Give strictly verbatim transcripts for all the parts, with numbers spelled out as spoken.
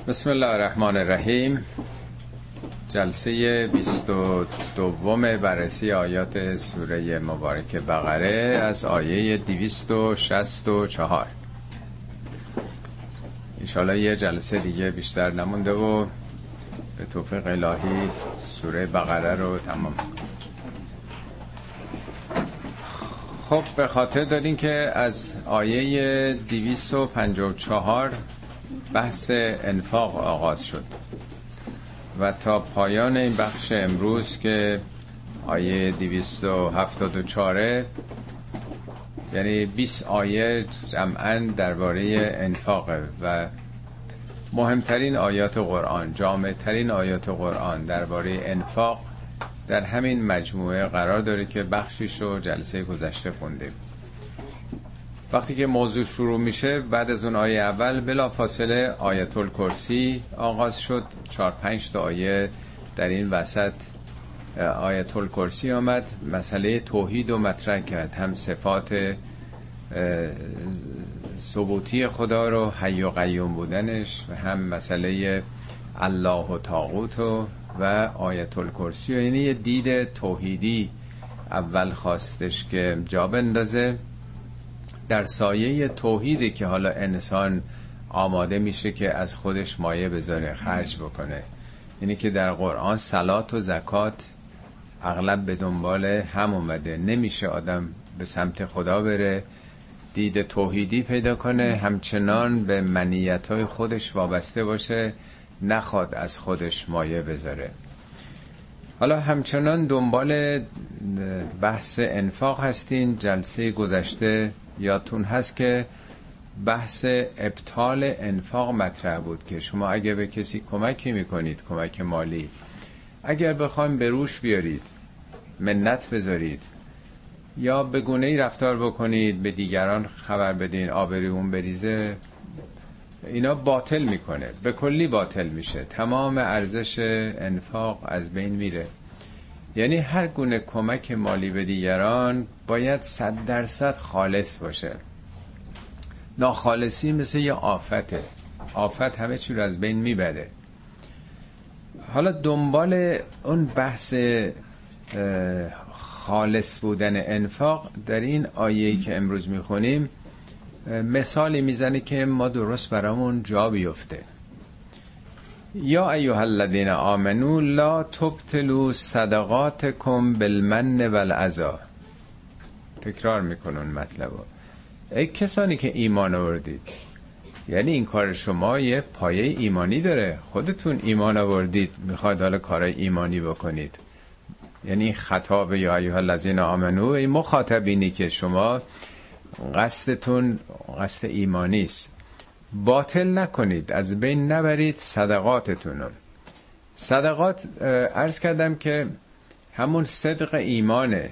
بسم الله الرحمن الرحیم. جلسه بیست و دوم بررسی آیات سوره مبارک بقره از آیه دویست و شصت و چهار. انشاءالله یه جلسه دیگه بیشتر نمونده و به توفیق الهی سوره بقره رو تمام. خب به خاطر دارین که از آیه دویست و پنجاه و چهار بحث انفاق آغاز شد و تا پایان این بخش امروز که آیه دویست و هفتاد و چهار، یعنی بیست آیه جمعاً درباره انفاقه و مهمترین آیات قرآن، جامعترین آیات قرآن درباره انفاق در همین مجموعه قرار داره که بخشیش رو جلسه گذشته خوندیم. وقتی که موضوع شروع میشه بعد از اون آیه اول بلا فاصله آیت الکرسی آغاز شد. چهار پنج تا آیه در این وسط آیت الکرسی آمد، مسئله توحید رو مطرح کرد، هم صفات ثبوتی خدا رو، حی و قیوم بودنش، و هم مسئله الله و طاغوت و آیت الکرسی. یعنی یه دید توحیدی اول خواستش که جا بندازه در سایه توحیدی که حالا انسان آماده میشه که از خودش مایه بذاره، خرج بکنه. یعنی که در قرآن صلات و زکات اغلب به دنبال هم اومده، نمیشه آدم به سمت خدا بره، دید توحیدی پیدا کنه، همچنان به منیت‌های خودش وابسته باشه، نخواد از خودش مایه بذاره. حالا همچنان دنبال بحث انفاق هستین. جلسه گذشته یادتون هست که بحث ابطال انفاق مطرح بود که شما اگه به کسی کمکی میکنید، کمک مالی، اگر بخوایم به روش بیارید، منت بذارید یا به گونه‌ای رفتار بکنید، به دیگران خبر بدین آبروی اون بریزه، اینا باطل میکنه، به کلی باطل میشه، تمام ارزش انفاق از بین میره. یعنی هر گونه کمک مالی به دیگران باید صد درصد خالص باشه. ناخالصی مثل یه آفته، آفت همه چی رو از بین میبره. حالا دنبال اون بحث خالص بودن انفاق در این آیه‌ای که امروز میخونیم مثالی میزنه که ما درست برامون جا بیفته. یا ایها الذین آمنوا لا تبطلوا صدقاتکم بالمن والأذی. تکرار میکنن مطلبو. ای کسانی که ایمان آوردید، یعنی این کار شما یه پایه ایمانی داره، خودتون ایمان آوردید میخواید حالا کارای ایمانی بکنید. یعنی خطاب یا ایها الذین آمنوا، این مخاطبینی که شما قصدتون قصد ایمانی است، باطل نکنید، از بین نبرید صدقاتتون. صدقات عرض کردم که همون صدق ایمانه.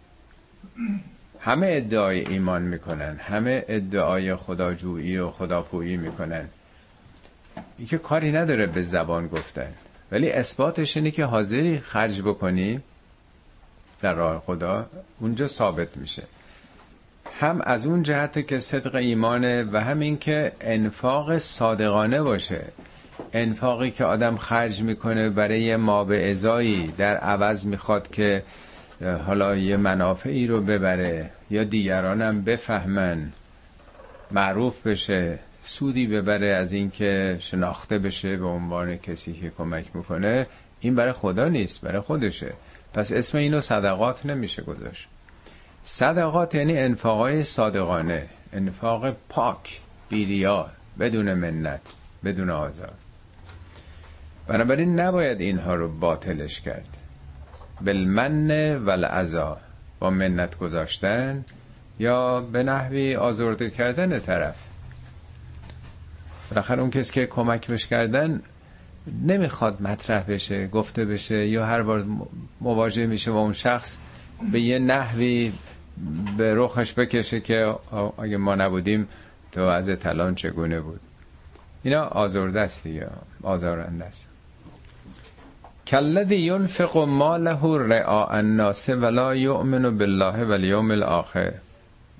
همه ادعای ایمان میکنن، همه ادعای خداجویی و خداپویی میکنن، این که کاری نداره به زبان گفتن، ولی اثباتش اینه که حاضری خرج بکنی در راه خدا، اونجا ثابت میشه. هم از اون جهت که صدق ایمانه و هم این که انفاق صادقانه باشه. انفاقی که آدم خرج میکنه برای ما به ازایی، در عوض میخواد که حالا یه منافعی رو ببره یا دیگرانم بفهمن، معروف بشه، سودی ببره از این که شناخته بشه به عنوان کسی که کمک میکنه، این برای خدا نیست، برای خودشه. پس اسم اینو صدقات نمیشه گذاشت. صدقات یعنی انفاقای صادقانه، انفاق پاک، بی‌ریا، بدون منت، بدون آزار. بنابراین نباید اینها رو باطلش کرد. بالمن والأذی، با منت گذاشتن یا به نحوی آزرده کردن طرف. بالاخره اون کسی که کمک بش کردن نمیخواد مطرح بشه، گفته بشه، یا هر بار مواجه میشه با اون شخص به یه نحوی به رخش بکشه که اگه ما نبودیم تو از الان چگونه بود. اینا آزرده است دیگه، آزارنده است. کالذی ینفق ماله رئاء الناس ولا یؤمن بالله والیوم الاخر.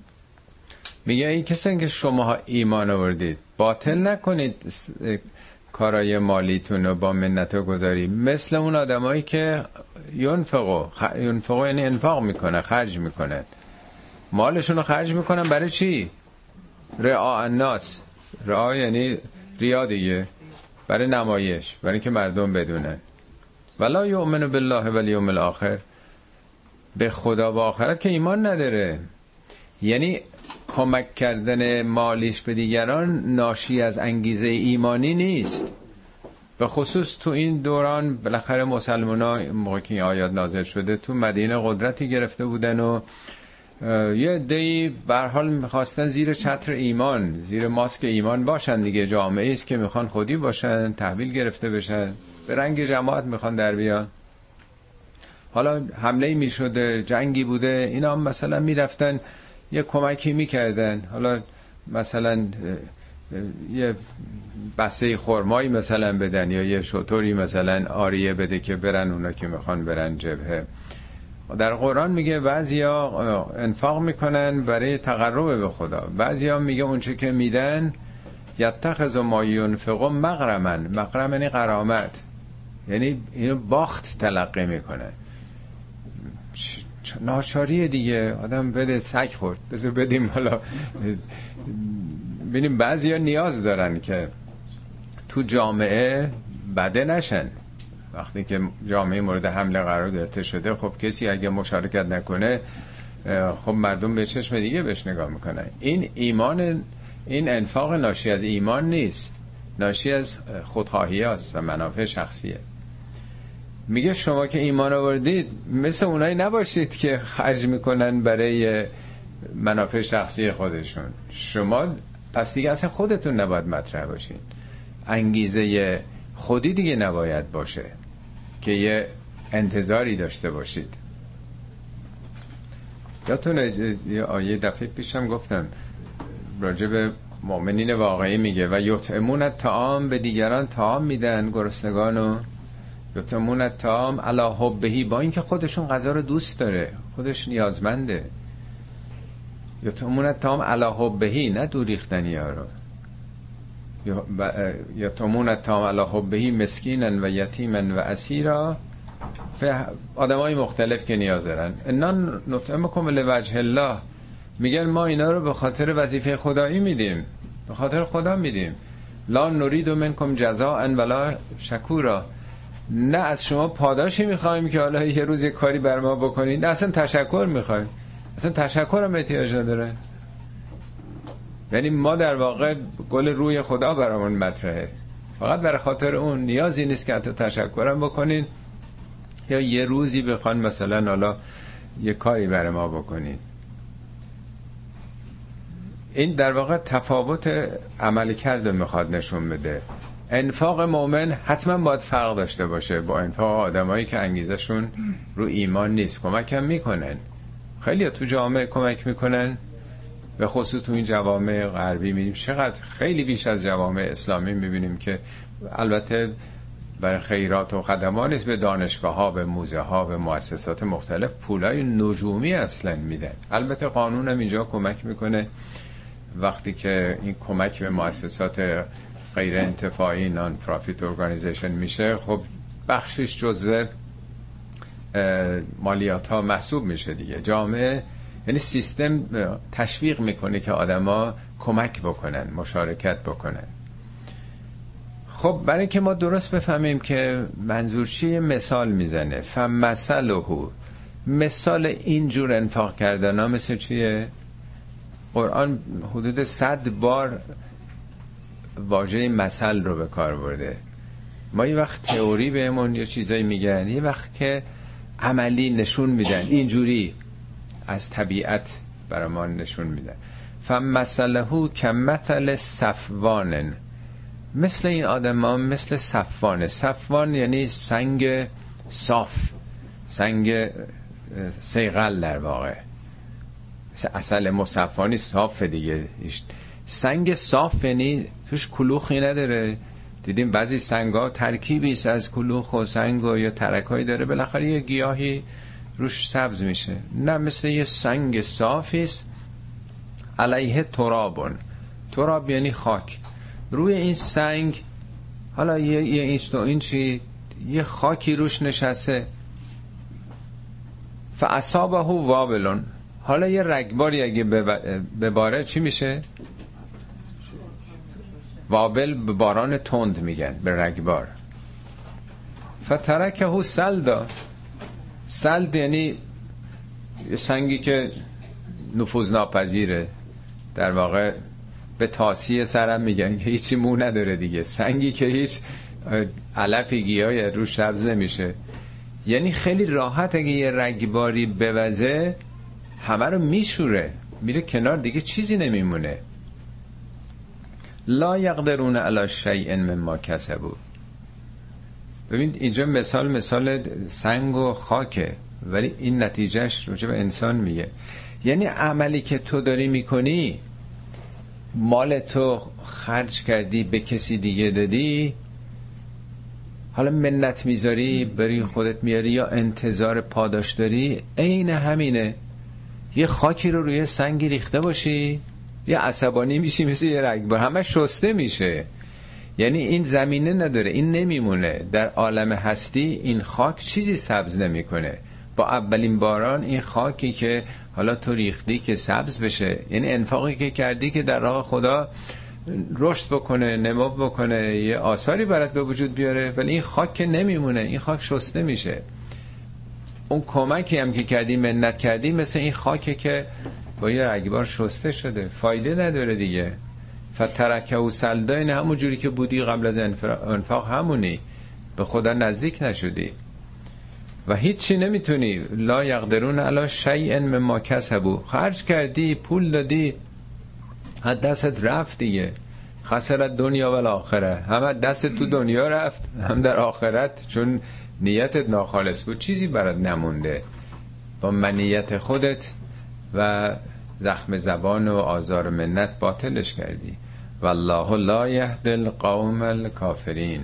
میگه این کسی که شما ایمان آوردید باطل نکنید کارای مالیتون رو با منت و گذاری، مثل اون آدمایی که ینفقو خ... ینفقو یعنی انفاق میکنه، خرج میکنن، مالشون رو خرج میکنن برای چی؟ رعاء الناس. رعا یعنی ریا دیگه، برای نمایش، برای اینکه مردم بدونن. ولا یؤمن بالله والیوم الاخر، به خدا و آخرت که ایمان نداره. یعنی کمک کردن مالیش به دیگران ناشی از انگیزه ایمانی نیست. به خصوص تو این دوران بالاخره مسلمان‌ها موقعی که آیات نازل شده تو مدینه قدرتی گرفته بودن و یه عده‌ای به هر حال می‌خواستن زیر چتر ایمان، زیر ماسک ایمان باشن دیگه. جامعه‌ای است که میخوان خودی باشن، تحویل گرفته بشن، به رنگ جماعت میخوان در بیان. حالا حمله‌ای میشده، جنگی بوده، اینا هم مثلا میرفتن یه کمکی میکردن، حالا مثلا یه بسته خرمایی مثلا بدن یا یه شطوری مثلا آریه بده که برن اونا که میخوان برن جبهه. در قرآن میگه بعضیا انفاق میکنن برای تقرب به خدا، بعضیا میگه اونچه که میدن یتخذ ما ينفق مغرما. مغرم یعنی غرامت، یعنی اینو باخت تلقی میکنن. ناچاری دیگه، آدم بده سگ خورد بذار بدیم. حالا ببینیم بعضیا نیاز دارن که تو جامعه بده نشن. وقتی که جامعه مورد حمله قرار گرفته شده، خب کسی اگه مشارکت نکنه، خب مردم به چشم دیگه بهش نگاه میکنن. این ایمان، این انفاق ناشی از ایمان نیست، ناشی از خودخواهی است و منافع شخصیه. میگه شما که ایمان آوردید مثل اونایی نباشید که خرج میکنن برای منافع شخصی خودشون. شما پس دیگه اصلا خودتون نباید مطرح باشین، انگیزه خودی دیگه نباید باشه که یه انتظاری داشته باشید. یادتونه یه آیه دفعه پیشم گفتم راجع به مؤمنین واقعی میگه و یطعمون الطعام، به دیگران طعام میدن، گرسنگانو. یطعمون الطعام علی حبه، با اینکه خودشون غذا رو دوست داره، خودش نیازمنده. یطعمون الطعام علی حبه، نه دور ریختنی ها رو. یطعمون الطعام علی حبه مسکینا و یتیما و اسیرا، به آدمای مختلف که نیاز دارن. انا نطعمکم لوجه الله، میگن ما اینا رو به خاطر وظیفه خدایی میدیم، به خاطر خدا میدیم. لا نرید منکم جزاء ولا شکورا، نه از شما پاداشی میخوایم که حالا یه روز یه کاری بر ما بکنید، نه اصلا تشکر میخوایم، اصلا تشکر هم احتیاج نداره. یعنی ما در واقع گل روی خدا برامون مطرحه، فقط برای خاطر اون نیازی نیست که حتی تشکرم بکنین یا یه روزی بخوان مثلا حالا یه کاری برای ما بکنین. این در واقع تفاوت عملی کرده میخواد نشون بده. انفاق مؤمن حتما باید فرق داشته باشه با انفاق آدمایی که انگیزشون رو ایمان نیست. کمک هم میکنن، خیلی تو جامعه کمک میکنن، به خصوص تو این جوامع غربی میبینیم چقدر، خیلی بیش از جوامع اسلامی میبینیم که البته برای خیرات و خدمات نیست، به دانشگاه ها، به موزه ها، به مؤسسات مختلف پولای نجومی اصلا میدن. البته قانون هم اینجا کمک میکنه، وقتی که این کمک به مؤسسات غیر انتفاعی نان پرافیت ارگانیزیشن میشه، خب بخشش جزو مالیات ها محسوب میشه دیگه. جامعه یعنی سیستم تشویق میکنه که آدما کمک بکنن، مشارکت بکنن. خب برای که ما درست بفهمیم که منظور چیه، مثال میزنه. فمثله، مثال اینجور انفاق کردن ها مثل چیه؟ قرآن حدود صد بار واژه مثل رو به کار برده. ما یه وقت تئوری بهمون یه چیزایی میگن، یه وقت که عملی نشون میدن، اینجوری از طبیعت برای ما نشون میدن. فمثله کمثل صفوان، مثل این آدم ها مثل صفوانه. صفوان یعنی سنگ صاف، سنگ صیقل در واقع، اصل مصفانی صاف دیگه. سنگ صاف یعنی توش کلوخی نداره. دیدیم بعضی سنگا ترکیبی است از کلوخ و سنگ و یا ترکایی داره، بالاخره یه گیاهی روش سبز میشه. نه، مثل یه سنگ صافی است. علیه ترابون، تراب یعنی خاک. روی این سنگ حالا یه یه اینچ تو این چی، یه خاکی روش نشسته. فاصابه وابلون، حالا یه رگباری اگه بباره چی میشه؟ وابل به باران تند میگن، به رگبار. فترکه سلدا، سلد یعنی سنگی که نفوذ ناپذیره، در واقع به تاسی سرم میگن که هیچی مو نداره دیگه، سنگی که هیچ علفی گیاهی روش سبز نمیشه. یعنی خیلی راحت اگه یه رگباری بوزه همه رو میشوره، میره کنار، دیگه چیزی نمیمونه. لا یقدرون علی شیء مما کسبوا. ببین اینجا مثال مثال سنگ و خاکه، ولی این نتیجهش راجع به انسان میگه. یعنی عملی که تو داری میکنی، مال تو خرج کردی به کسی دیگه دادی، حالا منت میذاری بری خودت میاری یا انتظار پاداش داری، عین همینه. یه خاکی رو روی سنگی ریخته باشی، یه عصبانی میشی مثل یه رگبار، همه شسته میشه. یعنی این زمینه نداره، این نمیمونه. در عالم هستی این خاک چیزی سبز نمیکنه. با اولین باران این خاکی که حالا تو ریختی که سبز بشه، یعنی انفاقی که کردی که در راه خدا رشد بکنه، نمو بکنه، یه آثاری برات به وجود بیاره، ولی این خاک که نمیمونه، این خاک شسته میشه. اون کمکی هم که کردی، منت کردی، مثل این خاکه که با یه رگبار شسته شده، فایده نداره دیگه. فترکه و سلدا، این همون جوری که بودی قبل از انفاق همونی، به خدا نزدیک نشدی و هیچی نمیتونی. لا یقدرون علی شیء مما کسبوا، خرج کردی، پول دادی، حد دستت رفت دیگه. خسرت دنیا و الاخره، هم دست تو دنیا رفت هم در آخرت، چون نیتت ناخالص بود، چیزی برات نمونده. با منیت خودت و زخم زبان و آزار منت باطلش کردی. والله لا یهدی القوم الکافرین.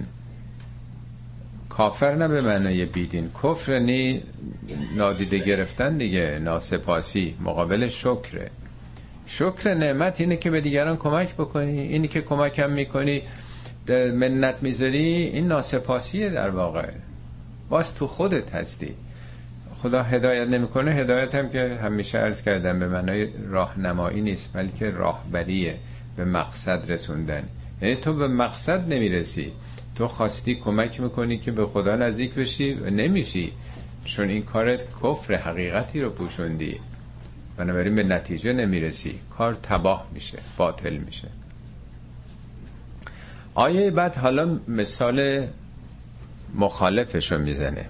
کافر نه به معنای بیدین، کفر نی نادیده گرفتن دیگه، ناسپاسی مقابل شکره. شکر نعمت اینه که به دیگران کمک بکنی، اینی که کمکم میکنی منت میذاری، این ناسپاسیه در واقع، باز تو خودت هستی. خدا هدایت نمیکنه. هدایت هم که همیشه عرض کردم به معنای راهنمایی نیست، بلکه راهبریه، به مقصد رسوندن. یعنی تو به مقصد نمیرسی، تو خواستی کمک میکنی که به خدا نزدیک بشی و نمیشی، چون این کارت کفر حقیقتی رو پوشوندی، بنابراین به نتیجه نمیرسی، کار تباه میشه، باطل میشه. آیه بعد حالا مثال مخالفشو میزنه.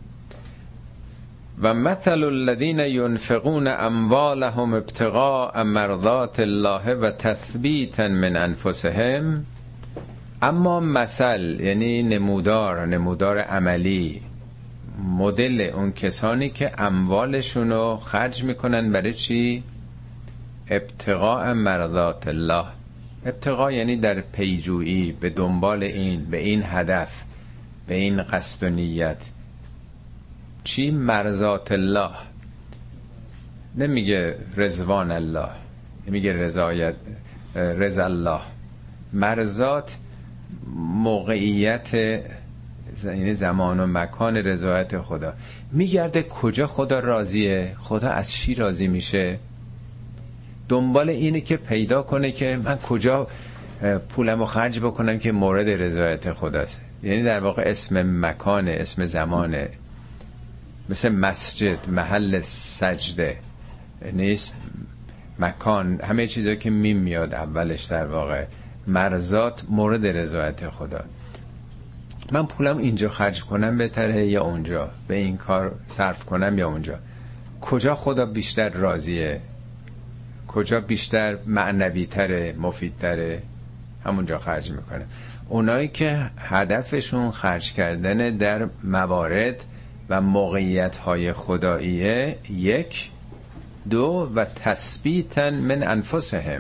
و مثل الذین ينفقون اموالهم ابتغاء مرضات الله و تثبیتا من انفسهم. اما مثل یعنی نمودار، نمودار عملی، مدل اون کسانی که اموالشونو خرج میکنن برای چی؟ ابتغاء مرضات الله. ابتغاء یعنی در پیجویی، به دنبال این، به این هدف، به این قصد و نیت. چی؟ مرضات الله. نمیگه رضوان الله، نمیگه رضایت، رضا الله. مرضات موقعیت، یعنی زمان و مکان رضایت خدا. میگرده کجا خدا راضیه، خدا از چی راضی میشه، دنبال اینه که پیدا کنه که من کجا پولمو خرج بکنم که مورد رضایت خداست. یعنی در واقع اسم مکانه، اسم زمانه، مثل مسجد محل سجده نیست، مکان، همه چیزا که میم میاد اولش در واقع. مرضات مورد رضایت خدا. من پولم اینجا خرج کنم بهتره یا اونجا، به این کار صرف کنم یا اونجا، کجا خدا بیشتر راضیه، کجا بیشتر معنوی تره، مفید تره، همونجا خرج میکنه. اونایی که هدفشون خرج کردن در موارد و موقعیت های خداییه، یک. دو، و تثبیتا من انفسهم.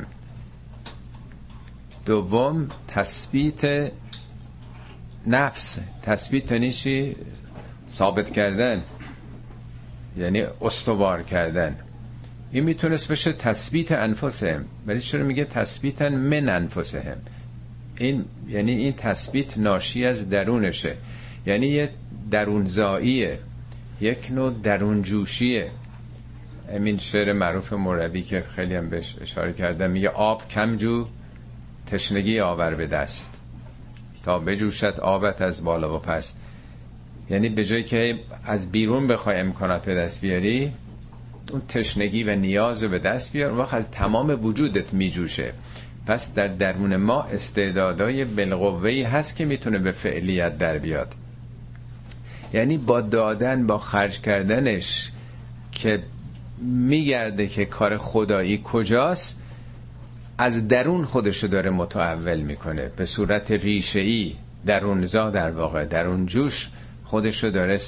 دوم، تثبیت نفس. تثبیت یعنی چی؟ ثابت کردن، یعنی استوار کردن. این میتونست بشه تثبیت انفسهم، ولی چرا میگه تثبیتا من انفسهم؟ این یعنی این تثبیت ناشی از درونشه، یعنی یه درونزاییه، یک نوع درون جوشیه. همین شعر معروف مولوی که خیلی هم بهش اشاره کردم، میگه آب کم جو تشنگی آور به دست، تا بجوشد آبت از بالا و پست. یعنی به جایی که از بیرون بخوای امکانات به دست بیاری، اون تشنگی و نیاز رو به دست بیار، اون وقت از تمام وجودت میجوشه. پس در درون ما استعدادای بالقوه‌ای هست که میتونه به فعلیت در بیاد. یعنی با دادن، با خرج کردنش که میگرده که کار خدایی کجاست، از درون خودشو داره متحول میکنه به صورت ریشه‌ای، درونزا در واقع، درون جوش خودشو داره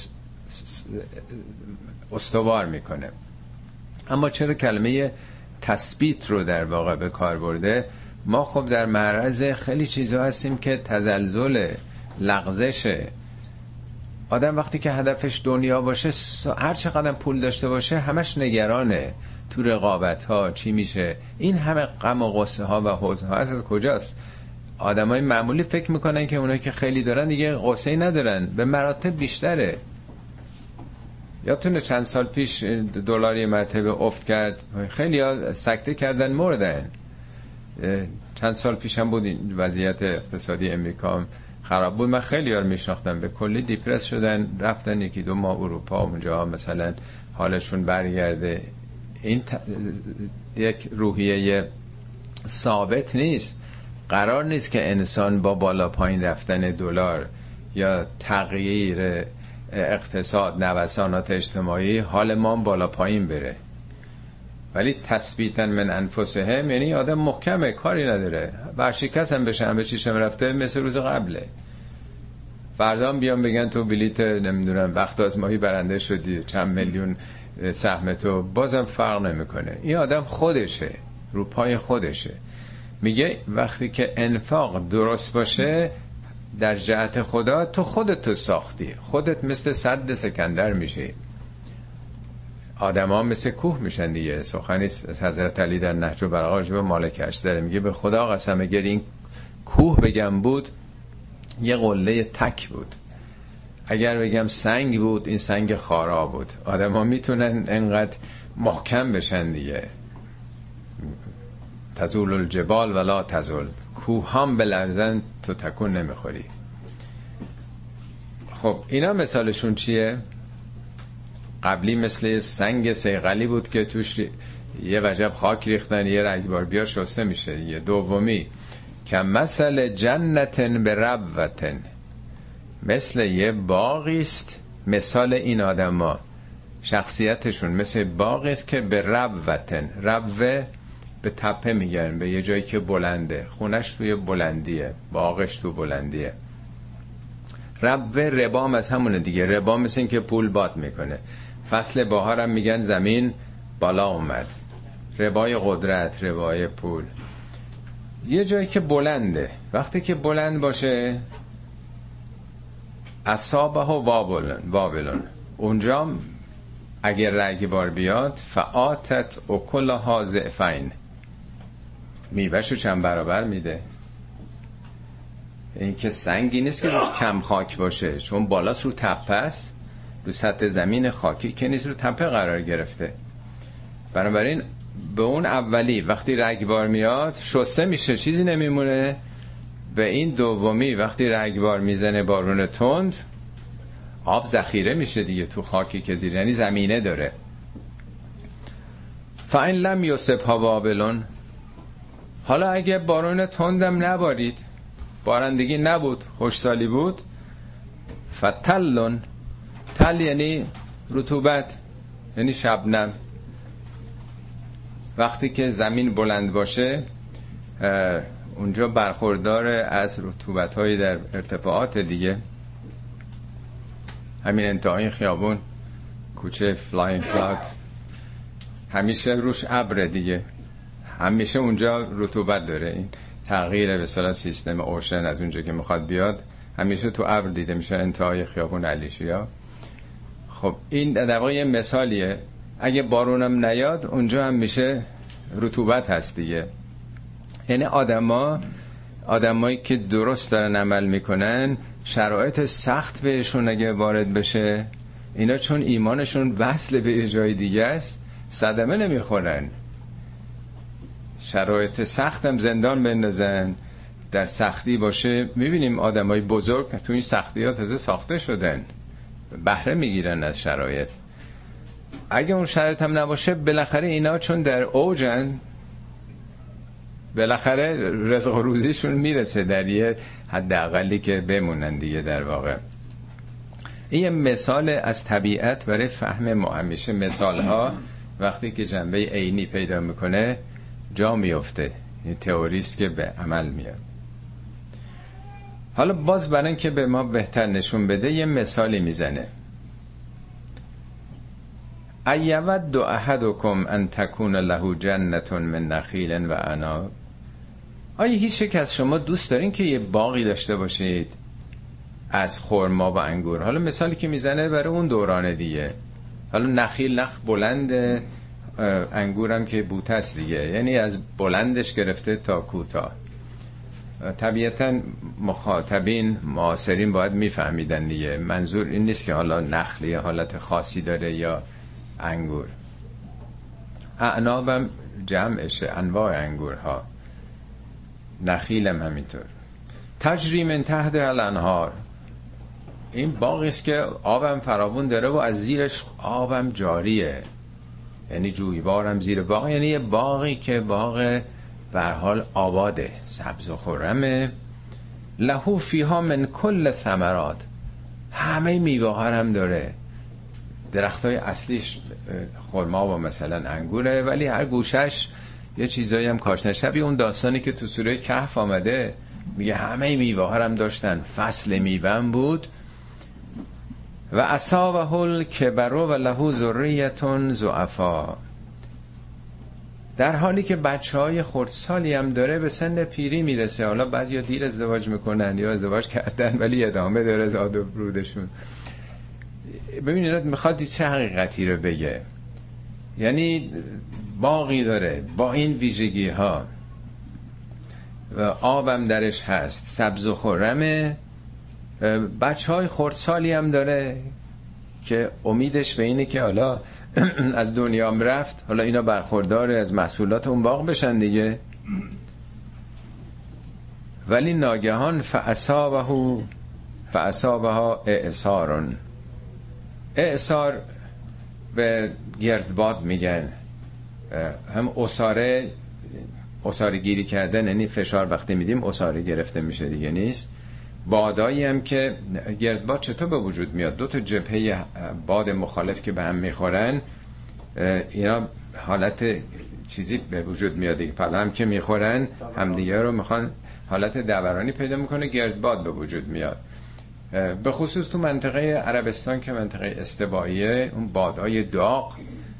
استوار میکنه. اما چرا کلمه تثبیت رو در واقع به کار برده؟ ما خب در معرض خیلی چیزا هستیم که تزلزل، لغزشه. آدم وقتی که هدفش دنیا باشه، هر چقدر پول داشته باشه همش نگرانه، تو رقابت ها چی میشه، این همه غم و غصه ها و حزن ها از کجاست؟ آدمای معمولی فکر میکنن که اونایی که خیلی دارن دیگه غصه‌ای ندارن، به مراتب بیشتره. یادتونه چند سال پیش دلار یه مرتبه افت کرد، خیلی ها سکته کردن مردن. چند سال پیش هم بود این وضعیت اقتصادی امریکا خراب بود، من خیلی ها رو میشناختم به کلی دیپرس شدن، رفتن یکی دو ماه اروپا اونجا مثلا حالشون برگرده. این ت... یک روحیه ثابت نیست. قرار نیست که انسان با بالا پایین رفتن دلار یا تغییر اقتصاد، نوسانات اجتماعی، حال ما بالا پایین بره. ولی تثبیتا من انفسهم یعنی آدم محکمه، کاری نداره، ورشکست هم بشه، هم به چیشم رفته مثل روز قبله. فردا بیان بگن تو بلیت نمیدونم وقت آزمایی برنده شدی، چند میلیون سهم تو، بازم فرق نمیکنه. این آدم خودشه، رو پای خودشه. میگه وقتی که انفاق درست باشه در جهت خدا، تو خودت تو ساختی، خودت مثل سد سکندر میشی. آدم ها مثل کوه میشن دیگه. سخنی از حضرت علی در نهج البلاغه به مالک اشتری میگه به خدا قسم اگر این کوه بگم بود یه قله تک بود، اگر بگم سنگ بود این سنگ خارا بود. آدم ها میتونن انقدر محکم بشن دیگه. تزول الجبال ولا تزول، کوه هم بلرزن تو تکون نمیخوری. خب اینا مثالشون چیه؟ قبلی مثل سنگ صیقلی بود که توش یه وجب خاک ریختن، یه رگبار بیا شسته میشه. یه دومی که مثل جنتن به ربوتن، مثل یه باغی است. مثال این آدم ها شخصیتشون مثل باغی است که به ربوتن، ربوه به تپه میگن، به یه جایی که بلنده، خونش توی بلندیه، باغش تو بلندیه. ربوه ربام از همونه دیگه، ربام مثل این که پول باد میکنه. فصل بهار هم میگن زمین بالا اومد، ربای قدرت، ربای پول. یه جایی که بلنده، وقتی که بلند باشه اصابه و وابلون وابلون، اونجا اگر رگبار بیاد فآتت اکلها ضعفین، میوهشو چند برابر میده. این که سنگی نیست که روش کم خاک باشه، چون بالاست رو تپه است، رو سطح زمین خاکی که نیست، رو تپه قرار گرفته. بنابراین به اون اولی وقتی رگبار میاد شسته میشه، چیزی نمیمونه. به این دومی وقتی رگبار میزنه بارون تند، آب ذخیره میشه دیگه تو خاکی که زیر، یعنی زمینه داره. فاین لم یصبها وابلون، حالا اگه بارون تندم نبارید، بارندگی نبود، خوشسالی بود، فتلون، تل یعنی رطوبت، یعنی شبنم. وقتی که زمین بلند باشه اونجا برخوردار از رطوبت‌های در ارتفاعات دیگه. همین انتهای خیابون، کوچه فلاینگ کلاود، همیشه روش ابر دیگه، همیشه اونجا رطوبت داره. این تغییر به اصطلاح سیستم اوشن از اونجا که میخواد بیاد همیشه تو ابر دیده میشه، انتهای خیابون علیشیا. خب این در واقع یه مثالیه. اگه بارونم نیاد اونجا هم میشه رطوبت هست دیگه. یعنی آدما آدمایی که درست دارن عمل میکنن شرایط سخت بهشون اگه وارد بشه، اینا چون ایمانشون وصل به یه جای دیگه است صدمه نمیخورن. شرایط سختم زندان بندازن، در سختی باشه. میبینیم آدمای بزرگ تو این سختیات تازه ساخته شدن، بهره میگیرن از شرایط. اگه اون شرایط هم نباشه بالاخره اینا چون در اوجن، بالاخره رزق و روزیشون میرسه در یه حداقلی که بمونن دیگه. در واقع این یه مثال از طبیعت برای فهم ما. همیشه مثال ها وقتی که جنبه عینی پیدا میکنه جا میفته، این تئوریست که به عمل میاد. حالا باز برای اینکه به ما بهتر نشون بده یه مثالی میزنه. ایود احدکم ان تکون له جنة من نخیل و عناب. آیا هیچ یک از شما دوست دارین که یه باغی داشته باشید از خرما و انگور؟ حالا مثالی که میزنه برای اون دوران دیگه. حالا نخیل نخ بلند، انگورم که بوته است دیگه، یعنی از بلندش گرفته تا کوتاه. طبیعتا مخاطبین معاصرین باید میفهمیدن دیگه. منظور این نیست که حالا نخلی حالت خاصی داره یا انگور. اعنابم جمعشه، انواع انگورها. نخیلم همینطور. تجری من تحت الانهار، این باغی است که آبم فراوون داره و از زیرش آبم جاریه، یعنی جویبارم زیر باغ، یعنی یه باغی که باغ به هر حال آباده، سبز و خرمه. له فیها من کل ثمرات، همه میوه ها هم داره. درختای اصلیش خرما و مثلا انگوره، ولی هر گوشش یه چیزایی هم کاشتن. شبیه اون داستانی که تو سوره کهف آمده، میگه همه میوه ها هم داشتن، فصل میوه هم بود. و اصابه الکبر و له ذریة ضعفا، در حالی که بچه های خردسالی هم داره، به سن پیری میرسه. حالا بعضیا دیر ازدواج میکنن یا ازدواج کردن ولی ادامه داره زاد و رودشون. ببینید میخواد چه حقیقتی رو بگه. یعنی باغی داره با این ویژگی ها و آبم درش هست، سبز و خرمه، بچه های خردسالی هم داره که امیدش به اینه که حالا از دنیام رفت، حالا اینا برخوردار از محصولات اون باغ بشن دیگه. ولی ناگهان فاصابه فاصابها اعصار. اعصار به گردباد میگن، هم اساره، اساره گیری کردن، یعنی فشار وقتی میدیم اساره گرفته میشه دیگه نیست. بادایی هم که گردباد چطور به وجود میاد؟ دو تا جبهه باد مخالف که به هم میخورن، اینا حالت چیزی به وجود میاد دیگه. پلا هم که میخورن همدیگه رو میخوان، حالت دورانی پیدا میکنه، گردباد به وجود میاد. به خصوص تو منطقه عربستان که منطقه استواییه، اون بادهای داغ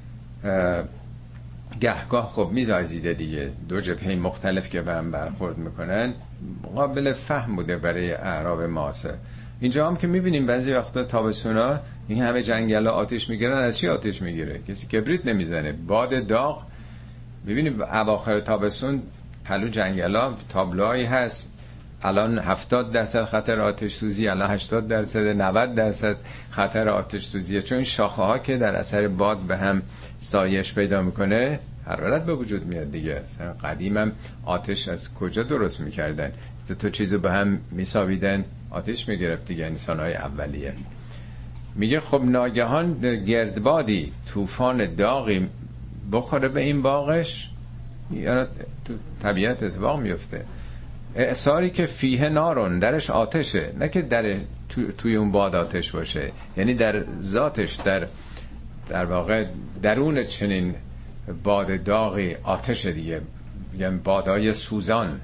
گهگاه خب میزازیده دیگه، دو جبهه مختلف که به هم برخورد میکنن، قابل فهم بوده برای اعراب معاصر. اینجا هم که میبینیم بعضی وقتا تابستونا این همه جنگلا آتش میگیرن. از چی آتش میگیره؟ کسی کبریت نمیزنه، باد داغ. میبینیم اواخر تابستون پلو جنگلا تابلوهایی هست، الان هفتاد درصد خطر آتش سوزی، الان هشتاد درصد، نود درصد خطر آتش سوزیه. چون این شاخه ها که در اثر باد به هم سایش پیدا میکنه، حرارت به وجود میاد دیگه. قدیم هم آتش از کجا درست میکردن؟ تو چیزو به هم میساویدن، آتش میگرفت دیگه انسانهای اولیه. میگه خب ناگهان گردبادی، طوفان داغی بخوره به این باغش، یا تو طبیعت اتفاق میفته. اعصاری که فیه نارون، درش آتشه، نه که در تو، توی اون باد آتش باشه، یعنی در ذاتش، در در واقع درون چنین باد داغی آتش دیگه، یعنی بادای سوزان.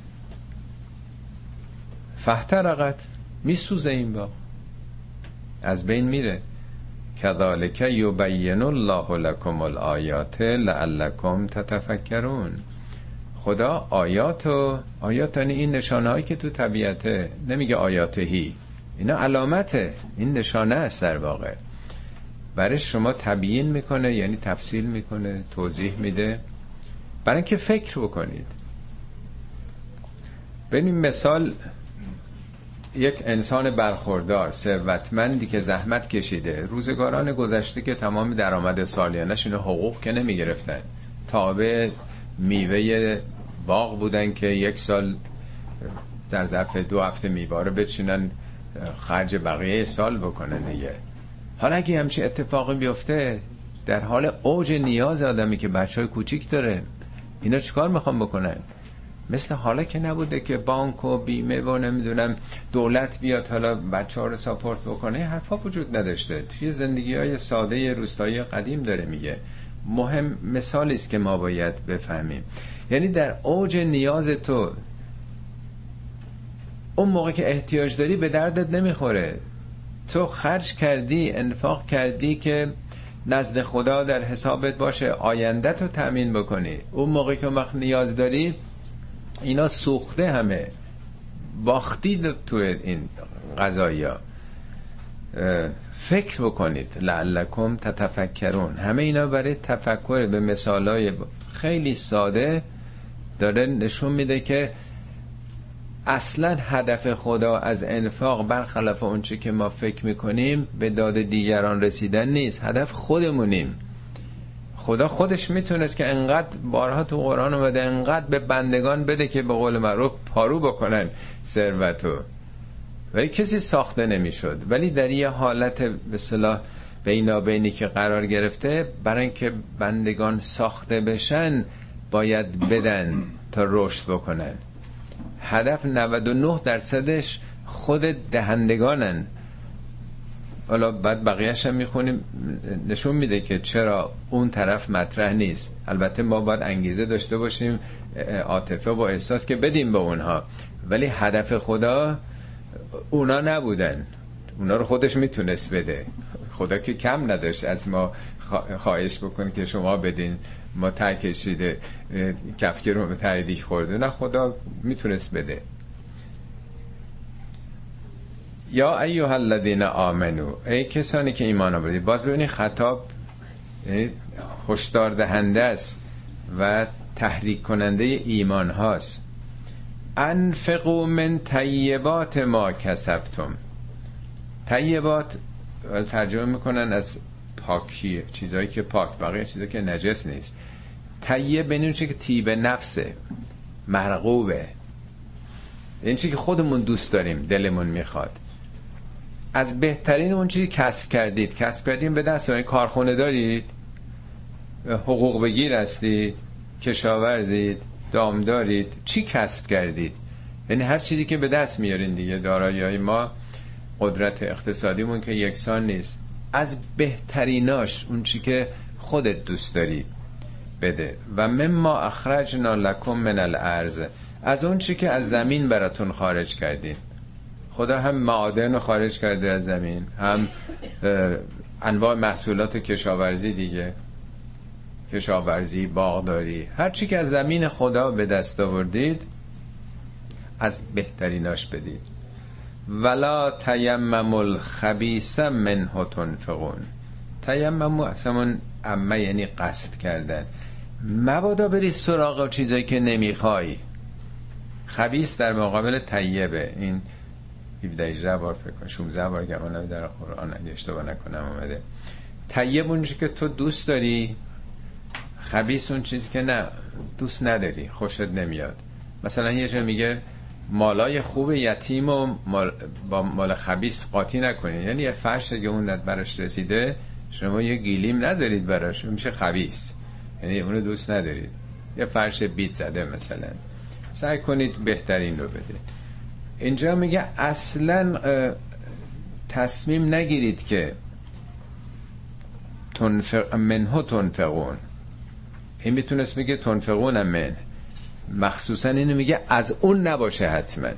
فاحترقت، میسوزه این باغ، از بین میره. کذالک یبین الله لکم الآیات لعلکم تتفکرون. خدا آیات و آیات یعنی این نشانه هایی که تو طبیعته، نمیگه آیاتهی، اینا علامته، این نشانه است در واقع. برای شما تبیین میکنه، یعنی تفصیل میکنه، توضیح میده، برای اینکه فکر بکنید. ببین مثال یک انسان برخوردار ثروتمندی که زحمت کشیده، روزگاران گذشته که تمام درآمد سالیانه‌شون حقوق که نمی‌گرفتن، تابع میوه باغ بودن که یک سال در ظرف دو هفته میوه رو بچینن خرج بقیه سال بکنن دیگه. حالا اگه همچین اتفاقی بیفته در حال اوج نیاز آدمی که بچهای کوچیک داره، اینا چیکار میخوام بکنن؟ مثل حالا که نبوده که بانک و بیمه و نمیدونم دولت بیاد حالا بچه ها رو ساپورت بکنه، حرفا وجود نداشته. توی زندگی های ساده روستایی قدیم داره میگه. مهم مثالی است که ما باید بفهمیم. یعنی در اوج نیاز تو، اون موقع که احتیاج داری به دردت نمیخوره، تو خرج کردی، انفاق کردی که نزد خدا در حسابت باشه، آینده تو تأمین بکنی. اون موقع که وقت نیاز داری اینا سوخته، همه باختید تو این قضایا. فکر بکنید لعلکم تتفکرون. همه اینا برای تفکر به مثالای خیلی ساده داره نشون میده که اصلا هدف خدا از انفاق برخلاف اون چی که ما فکر میکنیم به داد دیگران رسیدن نیست. هدف خودمونیم. خدا خودش میتونست که انقدر بارها تو قرآن اومده انقدر به بندگان بده که به قول معروف پارو بکنن ثروتو، ولی کسی ساخته نمیشد. ولی در یه حالت به اصطلاح بینابینی که قرار گرفته، برای اینکه بندگان ساخته بشن باید بدن تا رشد بکنن. هدف نود و نه درصدش خود دهندگانن. حالا بعد بقیه‌اش هم میخونیم نشون میده که چرا اون طرف مطرح نیست. البته ما باید انگیزه داشته باشیم، عاطفه و احساس که بدیم به اونها، ولی هدف خدا اونا نبودن. اونا رو خودش میتونست بده. خدا که کم نداشت از ما خواهش بکن که شما بدین، ما ته کشیده کفکی رو به تاییدی خورده. نه، خدا میتونست بده. یا ایها الذین آمنو، ای کسانی که ایمان آوردید. باز ببینید خطاب هشدار دهنده است و تحریک کننده ایمان هاست. انفقوا من طیبات ما کسبتم. طیبات ترجمه میکنن از پاکی، چیزایی که پاک، بقیه چیزایی که نجس نیست. طیب ببینید چیزی که طیب نفسه، مرغوبه، این چیزی که خودمون دوست داریم، دلمون میخواد. از بهترین اون چیزی کسب کردید. کسب کردیم به دست آوردید. کارخونه دارید، حقوق بگیر هستید، کشاورزید، دام دارید، چی کسب کردید؟ یعنی هر چیزی که به دست میارین دیگه. دارایی‌های ما، قدرت اقتصادیمون که یکسان نیست. از بهتریناش اون چی که خودت دوست داری بده. و مما اخرجنا لکم من الارض، از اون چی که از زمین براتون خارج کردیم. خدا هم معادن رو خارج کرده از زمین، هم انواع محصولات کشاورزی دیگه، کشاورزی، باغداری، هر چی که از زمین خدا به دست آوردید از بهتریناش بدید. ولا تیمموا الخبیث منه تنفقون. تیمموا اصلا اما یعنی قصد کردن. مبادا بری سراغ چیزایی که نمیخوای. خبیث در مقابل طیبه. این هفده بار فکر کنم شانزده بار گمانم در قرآن اگه اشتباه نکنم اومده. طیب اون چیزی که تو دوست داری، خبیث اون چیزی که نه دوست نداری، خوشت نمیاد. مثلا یه جا میگه مالای خوب یتیم و مال با مال خبیث قاطی نکنید. یعنی یه فرش که اون براش رسیده شما یه گیلیم نذارید براش، میشه خبیث، یعنی اونو دوست ندارید. یه فرش بیت زده مثلا، سعی کنید بهترین رو بده. اینجا میگه اصلا تصمیم نگیرید که تنفق منه تنفقون. این میتونست میگه تنفقون من، مخصوصا اینو میگه از اون نباشه. حتما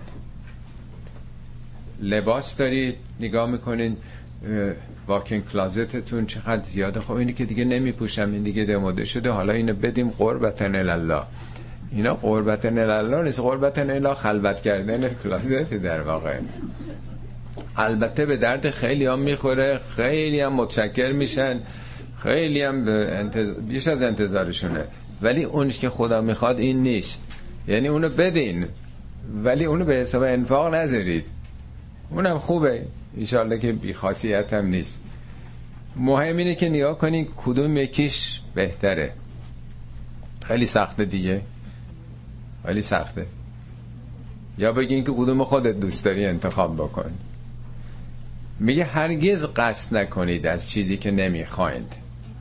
لباس دارید، نگاه میکنین واکین کلازتتون چقدر زیاده، خب اینی که دیگه نمیپوشم، این دیگه دموده شده، حالا اینو بدیم قربتن الله. اینا قربتن الله نیست، قربتن الله خلوت کردن کلازت در واقع. البته به درد خیلی هم میخوره، خیلی هم متشکر میشن، خیلی هم انتظار... بیش از انتظارشونه، ولی اونش که خدا میخواد این نیست. یعنی اونو بدین ولی اونو به حساب انفاق نذارید. اونم خوبه انشالله که بی خاصیت هم نیست. مهم اینه که نگاه کنین کدوم یکیش بهتره. خیلی سخته دیگه، خیلی سخته. یا بگین که کدوم خودت دوست داری انتخاب بکن. میگه هرگز قصد نکنید از چیزی که نمیخواید.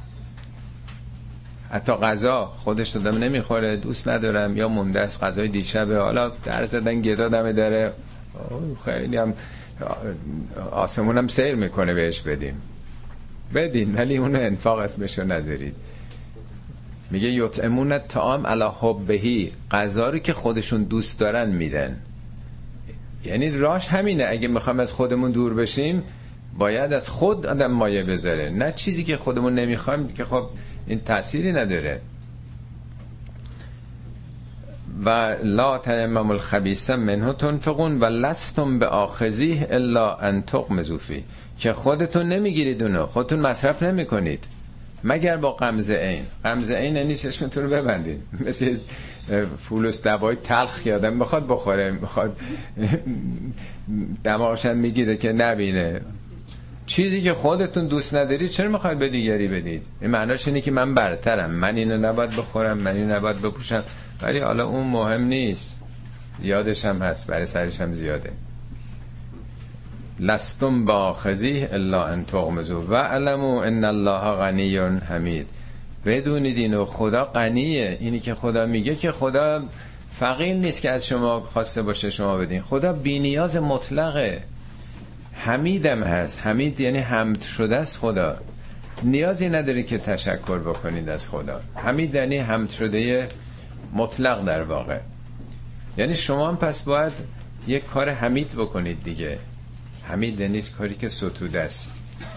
حتی غذا خودش دادم نمیخوره، دوست ندارم، یا مونده از غذای دیشبه، حالا در زدن گدا دمه داره، خیلی هم آسمونم سیر میکنه بهش بدیم، بدین، ولی اونو انفاق اسمشو نذارید. میگه یطعمون الطعام علی حبه، غذا رو که خودشون دوست دارن میدن. یعنی راش همینه، اگه میخوایم از خودمون دور بشیم باید از خود آدم مایه بذاره، نه چیزی که خودمون نمیخوایم که خب این تأثیری نداره. و لا تیمموا الخبیث منه تنفقون و لستم بآخذیه الا ان تغمضوا فیه، که خودتون نمیگیرید اونو، خودتون مصرف نمیکنید مگر با غمزه عین. غمزه عین یعنی چشمتون رو ببندید، مثل فولوس دوای تلخ که آدم بخواد بخوره، بخواد دماغش هم میگیره که نبینه. چیزی که خودتون دوست ندارید چرا میخواید به دیگری بدید؟ این معناش اینه که من برترم، من اینو نباید بخورم، من اینو نباید بپوشم. ولی حالا اون مهم نیست، زیادش هم هست، برای سرش هم زیاده. لستم باخذیه الا ان تغمضوا و علموا ان الله غنی حمید. بدونید اینو، خدا غنیه. اینی که خدا میگه که خدا فقیر نیست که از شما خواسته باشه شما بدین. خدا بی‌نیاز مطلقه. حمیدم هست. حمید یعنی حمد شده است. خدا نیازی نداره که تشکر بکنید از خدا. حمید یعنی حمد شده مطلق در واقع. یعنی شما هم پس باید یک کار حمید بکنید دیگه. حمید یعنی کاری که ستوده است.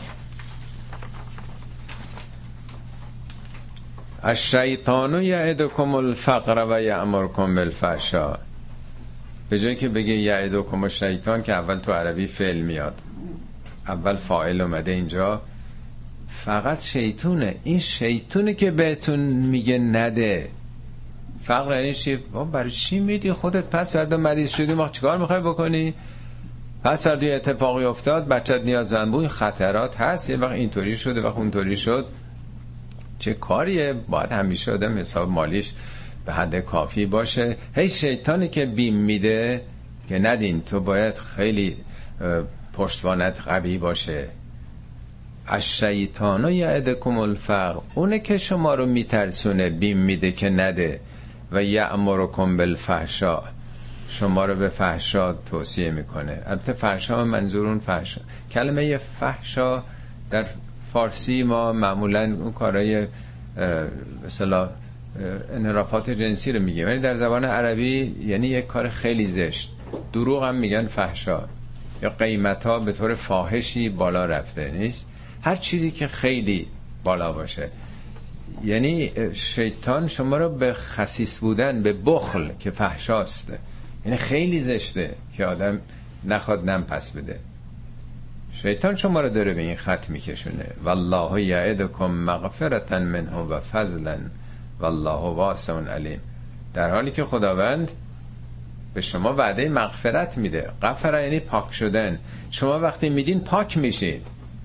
الشیطان یعدکم الفقر و یأمرکم بالفحشاء. به جایی که بگه یعدکم الشیطان که اول تو عربی فعل میاد، اول فاعل اومده اینجا، فقط شیطونه. این شیطونه که بهتون میگه نده. فقر یعنی چی؟ برای چی میدی خودت؟ پس فردا مریض شدی ما چیکار میخوای بکنی؟ پس فردا اتفاقی افتاد بچت نیازمند بود، خطرات هست، یه وقت اینطوری شد یه وقت اونطوری شد. چه کاریه؟ باید همیشه آدم حساب مالیش به حد کافی باشه. هی شیطانی که بیم میده که ندین، تو باید خیلی پشتوانت قوی باشه. الشیطان یعدکم الفقر، اونه که شما رو میترسونه، بیم میده که نده. و یأمرکم بالفحشاء، شما رو به فحشا توصیه میکنه. البته فحشا منظور اون فحشا، کلمه فحشا در فارسی ما معمولا اون کارهای مثلا انحرافات جنسی رو میگه، ولی در زبان عربی یعنی یک کار خیلی زشت. دروغ هم میگن فحشا، یا قیمتا به طور فاحشی بالا رفته نیست، هر چیزی که خیلی بالا باشه. یعنی شیطان شما رو به خسیس بودن، به بخل که فحشاست، یعنی خیلی زشته که آدم نخواد نم پس بده. شیطان شما رو داره به این خط میکشونه. والله یعدکم مغفرة منه و فضلا والله واسع علیم، در حالی که خداوند به شما وعده مغفرت میده. غفر یعنی پاک شدن. شما وقتی میدین پاک میشید،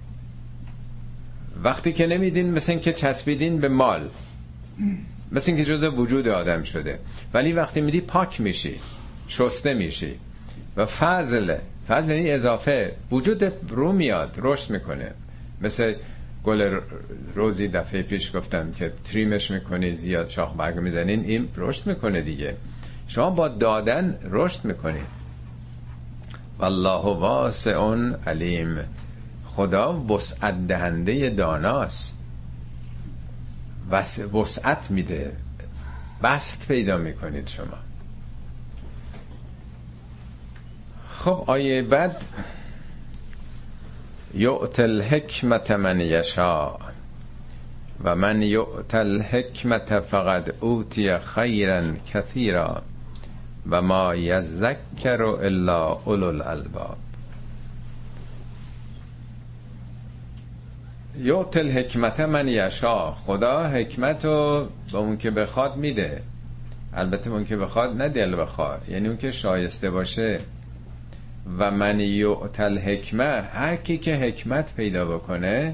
وقتی که نمیدین مثل این که چسبیدین به مال، مثل این که جزء وجود آدم شده. ولی وقتی میدی پاک میشی، شسته میشی. و فضل، فضل یعنی اضافه، وجودت رو میاد، رشد میکنه. مثل گل روزی دفعه پیش گفتم که تریمش میکنی، زیاد شاخ برگ میزنین، این رشد میکنه دیگه. شما با دادن رشد میکنید. والله واسع علیم، خدا وسعت دهنده داناست، وسعت میده، بست پیدا میکنید شما. خب آیه بعد، یؤت الحکمت من یشاء و من یؤت الحکمت فقد اوتی خیرا کثیرا و ما یذکر الا اولو الالباب. یؤت الحکمت من یشاء، خدا حکمت رو به اون که بخواد میده. البته اون که بخواد، نه دل بخواد، یعنی اون که شایسته باشه. و من یؤت الحکمه، هر کی که حکمت پیدا بکنه،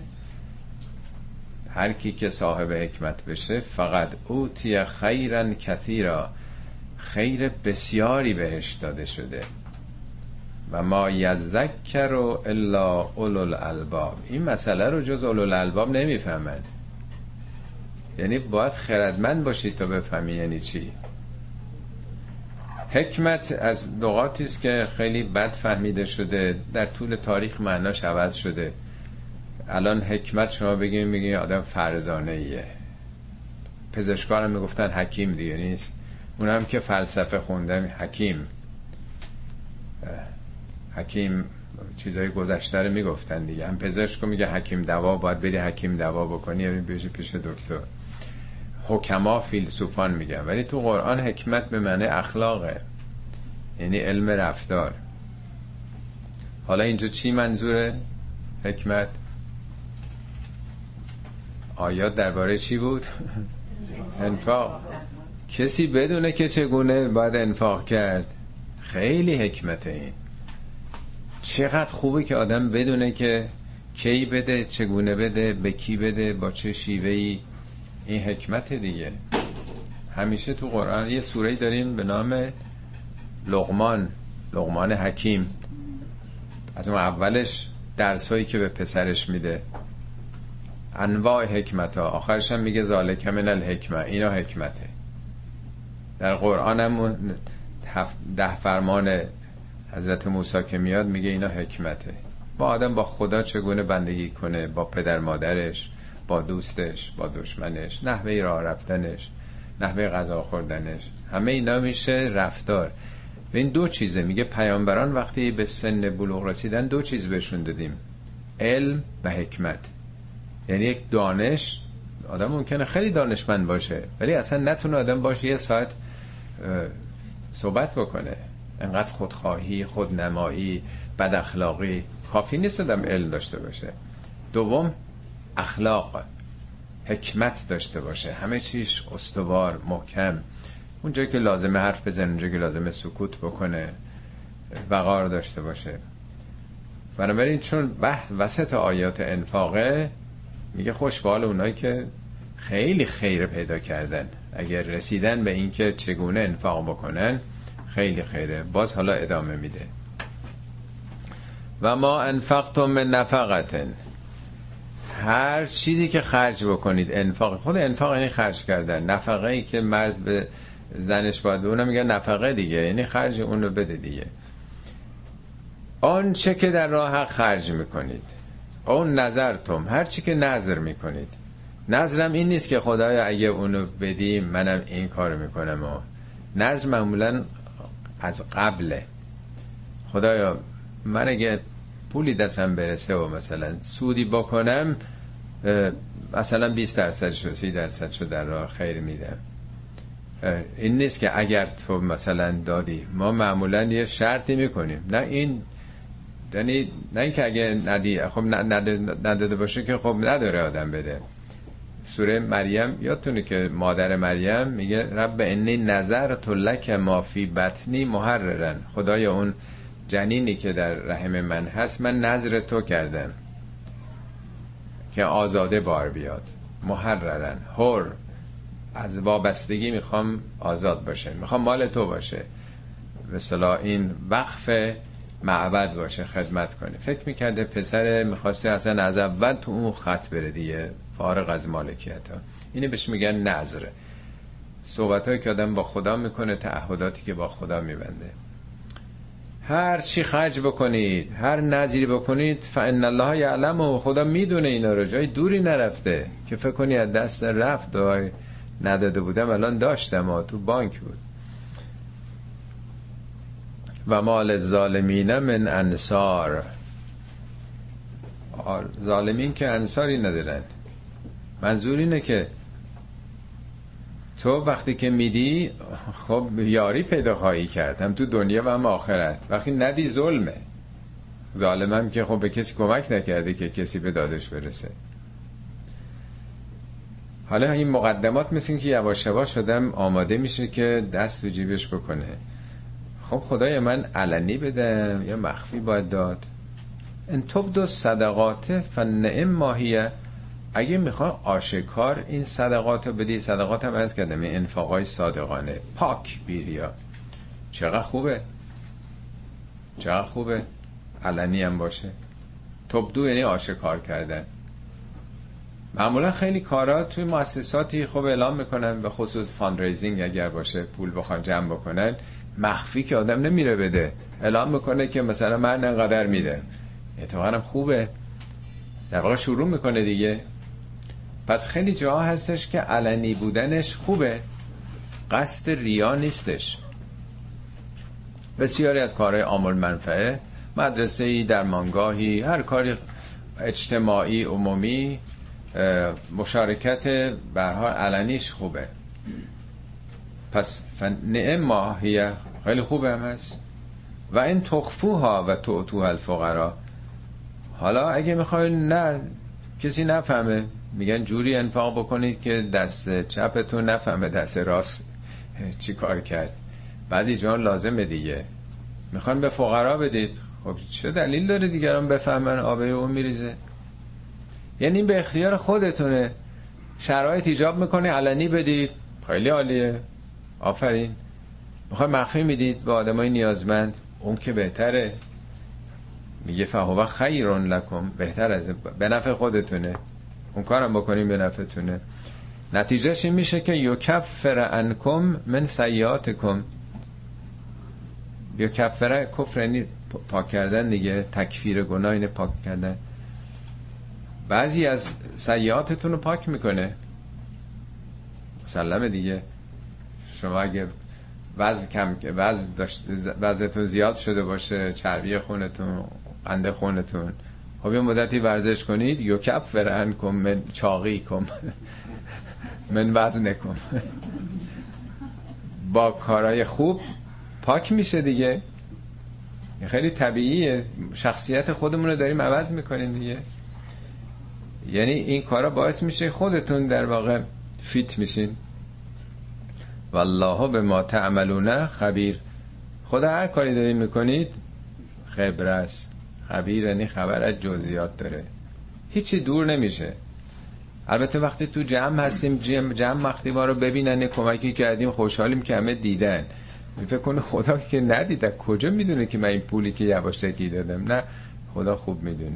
هر کی که صاحب حکمت بشه، فقط اوتی خیرا کثیرا، خیر بسیاری بهش داده شده. و ما یذکر الا اولو الالباب، این مسئله رو جز اولو الالباب نمیفهمند. یعنی باید خردمند باشی تا بفهمی یعنی چی. حکمت از لغاتی است که خیلی بد فهمیده شده، در طول تاریخ معناش عوض شده. الان حکمت شما بگیم میگین آدم فرزانه ایه، پزشکان هم میگفتن حکیم دیگه نیست، اون هم که فلسفه خوندن حکیم حکیم چیزای گذشته رو میگفتن دیگه. هم پزشک میگه حکیم دوا، باید بری حکیم دوا بکنی، یعنی بری پیش دکتر. حکما فیلسوفان میگن، ولی تو قرآن حکمت به معنی اخلاقه، یعنی علم رفتار. حالا اینجا چی منظوره حکمت؟ آیات درباره چی بود؟ انفاق. کسی بدونه که چگونه باید انفاق کرد، خیلی حکمته. این چقدر خوبه که آدم بدونه که کی بده، چگونه بده، به کی بده، با چه شیوهی. این حکمت دیگه. همیشه تو قرآن یه سوره‌ای داریم به نام لقمان، لقمان حکیم. از اون اولش درسایی که به پسرش میده، انواع حکمت ها، آخرش هم میگه ذالک من الحکمه، اینا حکمته. در قرآن هم ده فرمان حضرت موسی که میاد میگه اینا حکمته. با آدم با خدا چگونه بندگی کنه، با پدر مادرش، با دوستش، با دشمنش، نحوه راه رفتنش، نحوه غذا خوردنش، همه اینا میشه رفتار. و این دو چیزه. میگه پیامبران وقتی به سن بلوغ رسیدن دو چیز بهشون دادیم، علم و حکمت. یعنی یک دانش، آدم ممکنه خیلی دانشمند باشه ولی اصلا نتونه آدم باشه یه ساعت صحبت بکنه، انقدر خودخواهی، خودنمایی، بد اخلاقی، کافی نیست آدم علم داشته باشه. دوم اخلاق، حکمت داشته باشه، همه چیش استوار، محکم، اونجایی که لازمه حرف بزنه، اونجایی که لازمه سکوت بکنه، وقار داشته باشه. بنابراین چون بحث وسط آیات انفاقه، میگه خوش به حال اونایی که خیلی خیر پیدا کردن، اگر رسیدن به این که چگونه انفاق بکنن خیلی خیره. باز حالا ادامه میده و ما انفقتم من نفقه، هر چیزی که خرج بکنید، انفاق، خود انفاق یعنی خرج کردن. نفقه ای که مرد به زنش باید به اونم میگن نفقه دیگه، یعنی خرج اون رو بده دیگه. آن چه که در راه حق خرج میکنید، اون نظرتم، هر چی که نظر میکنید. نظرم این نیست که خدایا اگه اونو بدی منم این کارو میکنم. و نظر معمولا از قبله، خدایا من اگه پولی دستم برسه و مثلا سودی بکنم، مثلا بیست درصد شو، سی درصد شو در راه خیر میدم. این نیست که اگر تو مثلا دادی. ما معمولا یه شرطی میکنیم، نه این یعنی نه این که اگه ندی خب نداده باشه که خب نداره آدم بده. سوره مریم یادتونه که مادر مریم میگه رب انی نظرت لک ما فی بطنی محررا، خدایا اون جنینی که در رحم من هست من نظر تو کردم که آزاده بار بیاد. محررا، حر، از وابستگی میخوام آزاد باشه، میخوام مال تو باشه، به اصطلاح این وقف معبد باشه، خدمت کنه. فکر میکرده پسر میخواسته اصلا از اول تو اون خط بره دیگه، فارغ از مالکیت ها. اینه بهش میگن نظر، صحبت هایی که آدم با خدا میکنه، تعهداتی که با خدا میبنده. هر چی خرج بکنید، هر نظری بکنید، فان الله یعلم، و خدا میدونه اینا رو، جای دوری نرفته که فکر کنی از دست رفت، دعای نداده بودم الان داشتم و تو بانک بود. و مال الظالمین من انصار، ظالمین که انصاری ندارن. منظور اینه که تو وقتی که میدی خب یاری پیدا خواهی کرد، هم تو دنیا و هم آخرت. وقتی ندی ظلمه. ظالم هم که خب به کسی کمک نکرده که کسی به دادش برسه. حالا این مقدمات مثل که یواش یواش آدم آماده میشه که دست تو جیبش بکنه. خب خدای من علنی بدم یا مخفی باید داد؟ ان تبدوا الصدقات فنعم ما هی. اگه میخوای آشکار این صدقات رو بدی، صدقات هم از کردم این انفاقای صادقانه پاک بیریا، چقدر خوبه، چقدر خوبه علنی هم باشه. تبدو یعنی آشکار کردن. معمولا خیلی کارا توی مؤسساتی خب اعلام میکنن، به خصوص فاندریزینگ اگر باشه پول بخوان جمع بکنن، مخفی که آدم نمیره بده، اعلام میکنه که مثلا من انقدر میده. اتفاقا هم خوبه، در واقع شروع میکنه دیگه. پس خیلی جاها هستش که علنی بودنش خوبه، قصد ریا نیستش. بسیاری از کارهای عامل منفعه، مدرسه‌ای، درمانگاهی، هر کاری اجتماعی عمومی، مشارکت به هر حال علنیش خوبه. پس نعم ما هی، خیلی خوبه هم هست. و این تخفوها و تؤتوها الفقراء. حالا اگه میخواین نه کسی نفهمه، میگن جوری انفاق بکنید که دست چپتون نفهمه دست راست چی کار کرد. بعضی جان لازمه دیگه، میخواین به فقرا بدید، خب چه دلیل داره دیگران بفهمن آبه اون میریزه؟ یعنی به اختیار خودتونه، شرایط ایجاب میکنه علنی بدید، خیلی عالیه، آفرین. میخوای مخفی میدید به آدمای نیازمند، اون که بهتره. میگه فهو خیر لکم، بهتر از به نفع خودتونه، اون کارم بکنیم به نفعتونه. نتیجهش این میشه که یکفر عنکم من سیئاتکم. یکفر کفر یعنی پاک کردن دیگه، تکفیر گناه اینه پاک کردن. بعضی از سیئاتتون رو پاک میکنه، مسلمه دیگه. شما اگه وزن کم وزن داشته، وزنتون زیاد شده باشه، چربی خونتون، قند خونتون، خب یه مدتی ورزش کنید، یکفر عنکم من چاقیکم من وزنکم، با کارهای خوب پاک میشه دیگه. خیلی طبیعیه، شخصیت خودمون رو داریم عوض میکنیم دیگه. یعنی این کارا باعث میشه خودتون در واقع فیت میشین. والله بما تعملون خبیر. خدا هر کاری دارین میکنید خبر است. خبیر یعنی خبر از جزئیات داره، هیچی دور نمیشه. البته وقتی تو جمع هستیم، جمع, جمع وقتی ما رو ببینن کمکی کردیم خوشحالیم که همه دیدن. فکر کنه خدا که ندیده، کجا میدونه که من این پولی که یواشکی دادم؟ نه، خدا خوب میدونه.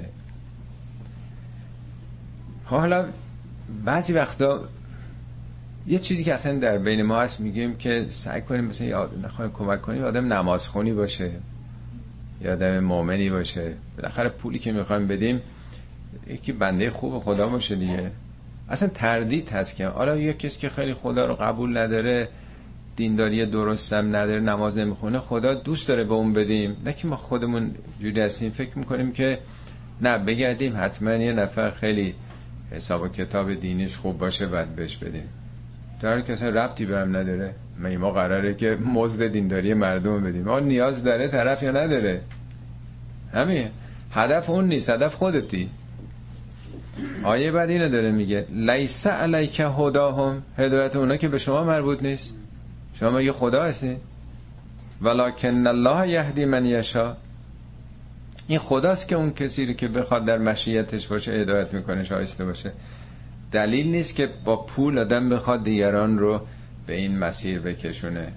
حالا بعضی وقتا یه چیزی که اصلا در بین ما هست، میگیم که سعی کنیم مثلا یاد نخواهیم کمک کنیم آدم نمازخونی باشه، یا آدم مؤمنی باشه. بالاخره پولی که میخوایم بدیم یکی بنده خوب خدا باشه دیگه. اصلا تردید هست که حالا یه کسی که خیلی خدا رو قبول نداره، دینداری درست هم نداره، نماز نمیخونه، خدا دوست داره به اون بدیم؟ نه که ما خودمون جوری هستیم فکر میکنیم که نه بگردیم حتما یه نفر خیلی حساب و کتاب دینیش خوب باشه بعد بهش بدیم، در حالی که اصلا ربطی به هم نداره. ما ما قراره که مزد دینداری مردم بدیم، ما نیاز داره طرف یا نداره، همین. هدف اون نیست، هدف خودتی. آیه بعد اینو داره میگه لیس علیک هداهم، هدایت اونا که به شما مربوط نیست، شما مگه خدا هستی؟ ولکن الله یهدی من یشاء. این خداست که اون کسی رو که بخواد در مشیتش باشه هدایت میکنه، شایسته باشه. دلیل نیست که با پول آدم بخواد دیگران رو به این مسیر بکشونه.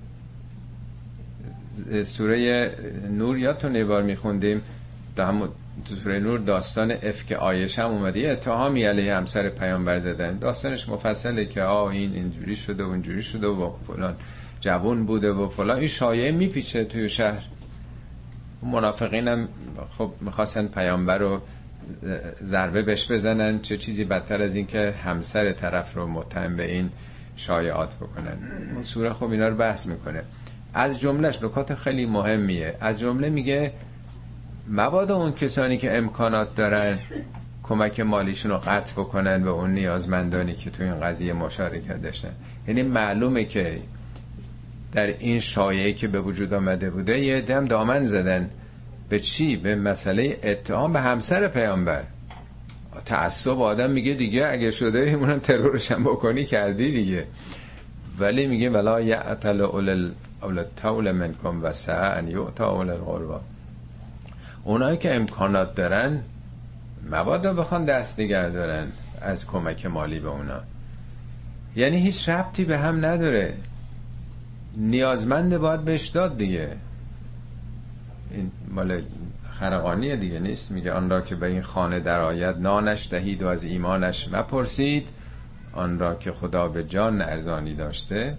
سوره نور یادتونه یه بار میخوندیم، تو سوره نور داستان افک عایشه هم اومده، یه اتهامی علیه همسر پیامبر زدن، داستانش مفصله که آه این اینجوری شده و اونجوری شده و فلان جوون بوده و فلان. این شایعه میپیچه توی شهر. منافقین هم خب میخواستن پیامبر رو ضربه بهش بزنن، چه چیزی بدتر از این که همسر طرف رو متهم به این شایعات بکنن. اون سوره خب اینا رو بحث میکنه. از جملهش نکات خیلی مهمیه. از جمله میگه مبادا اون کسانی که امکانات دارن کمک مالیشون رو قطع بکنن به اون نیازمندانی که تو این قضیه مشارکت داشتن. یعنی معلومه که در این شایعه که به وجود آمده بوده یه دم دامن زدن به چی؟ به مسئله اتهام به همسر پیامبر. تعصب آدم میگه دیگه اگه شده اونم ترورش هم بکنی کردی دیگه، ولی میگه ولا یعتل اول الطول منکم وسع ان یؤتا اول القربا. اونایی که امکانات دارن مبادا بخوان دست نگه دارن از کمک مالی به اونا. یعنی هیچ ربطی به هم نداره، نیازمنده باید بهش داد دیگه. این مال خرقانیه دیگه نیست، میگه آن را که به این خانه در آید نانش دهید و از ایمانش مپرسید، آن را که خدا به جان ارزانی داشته.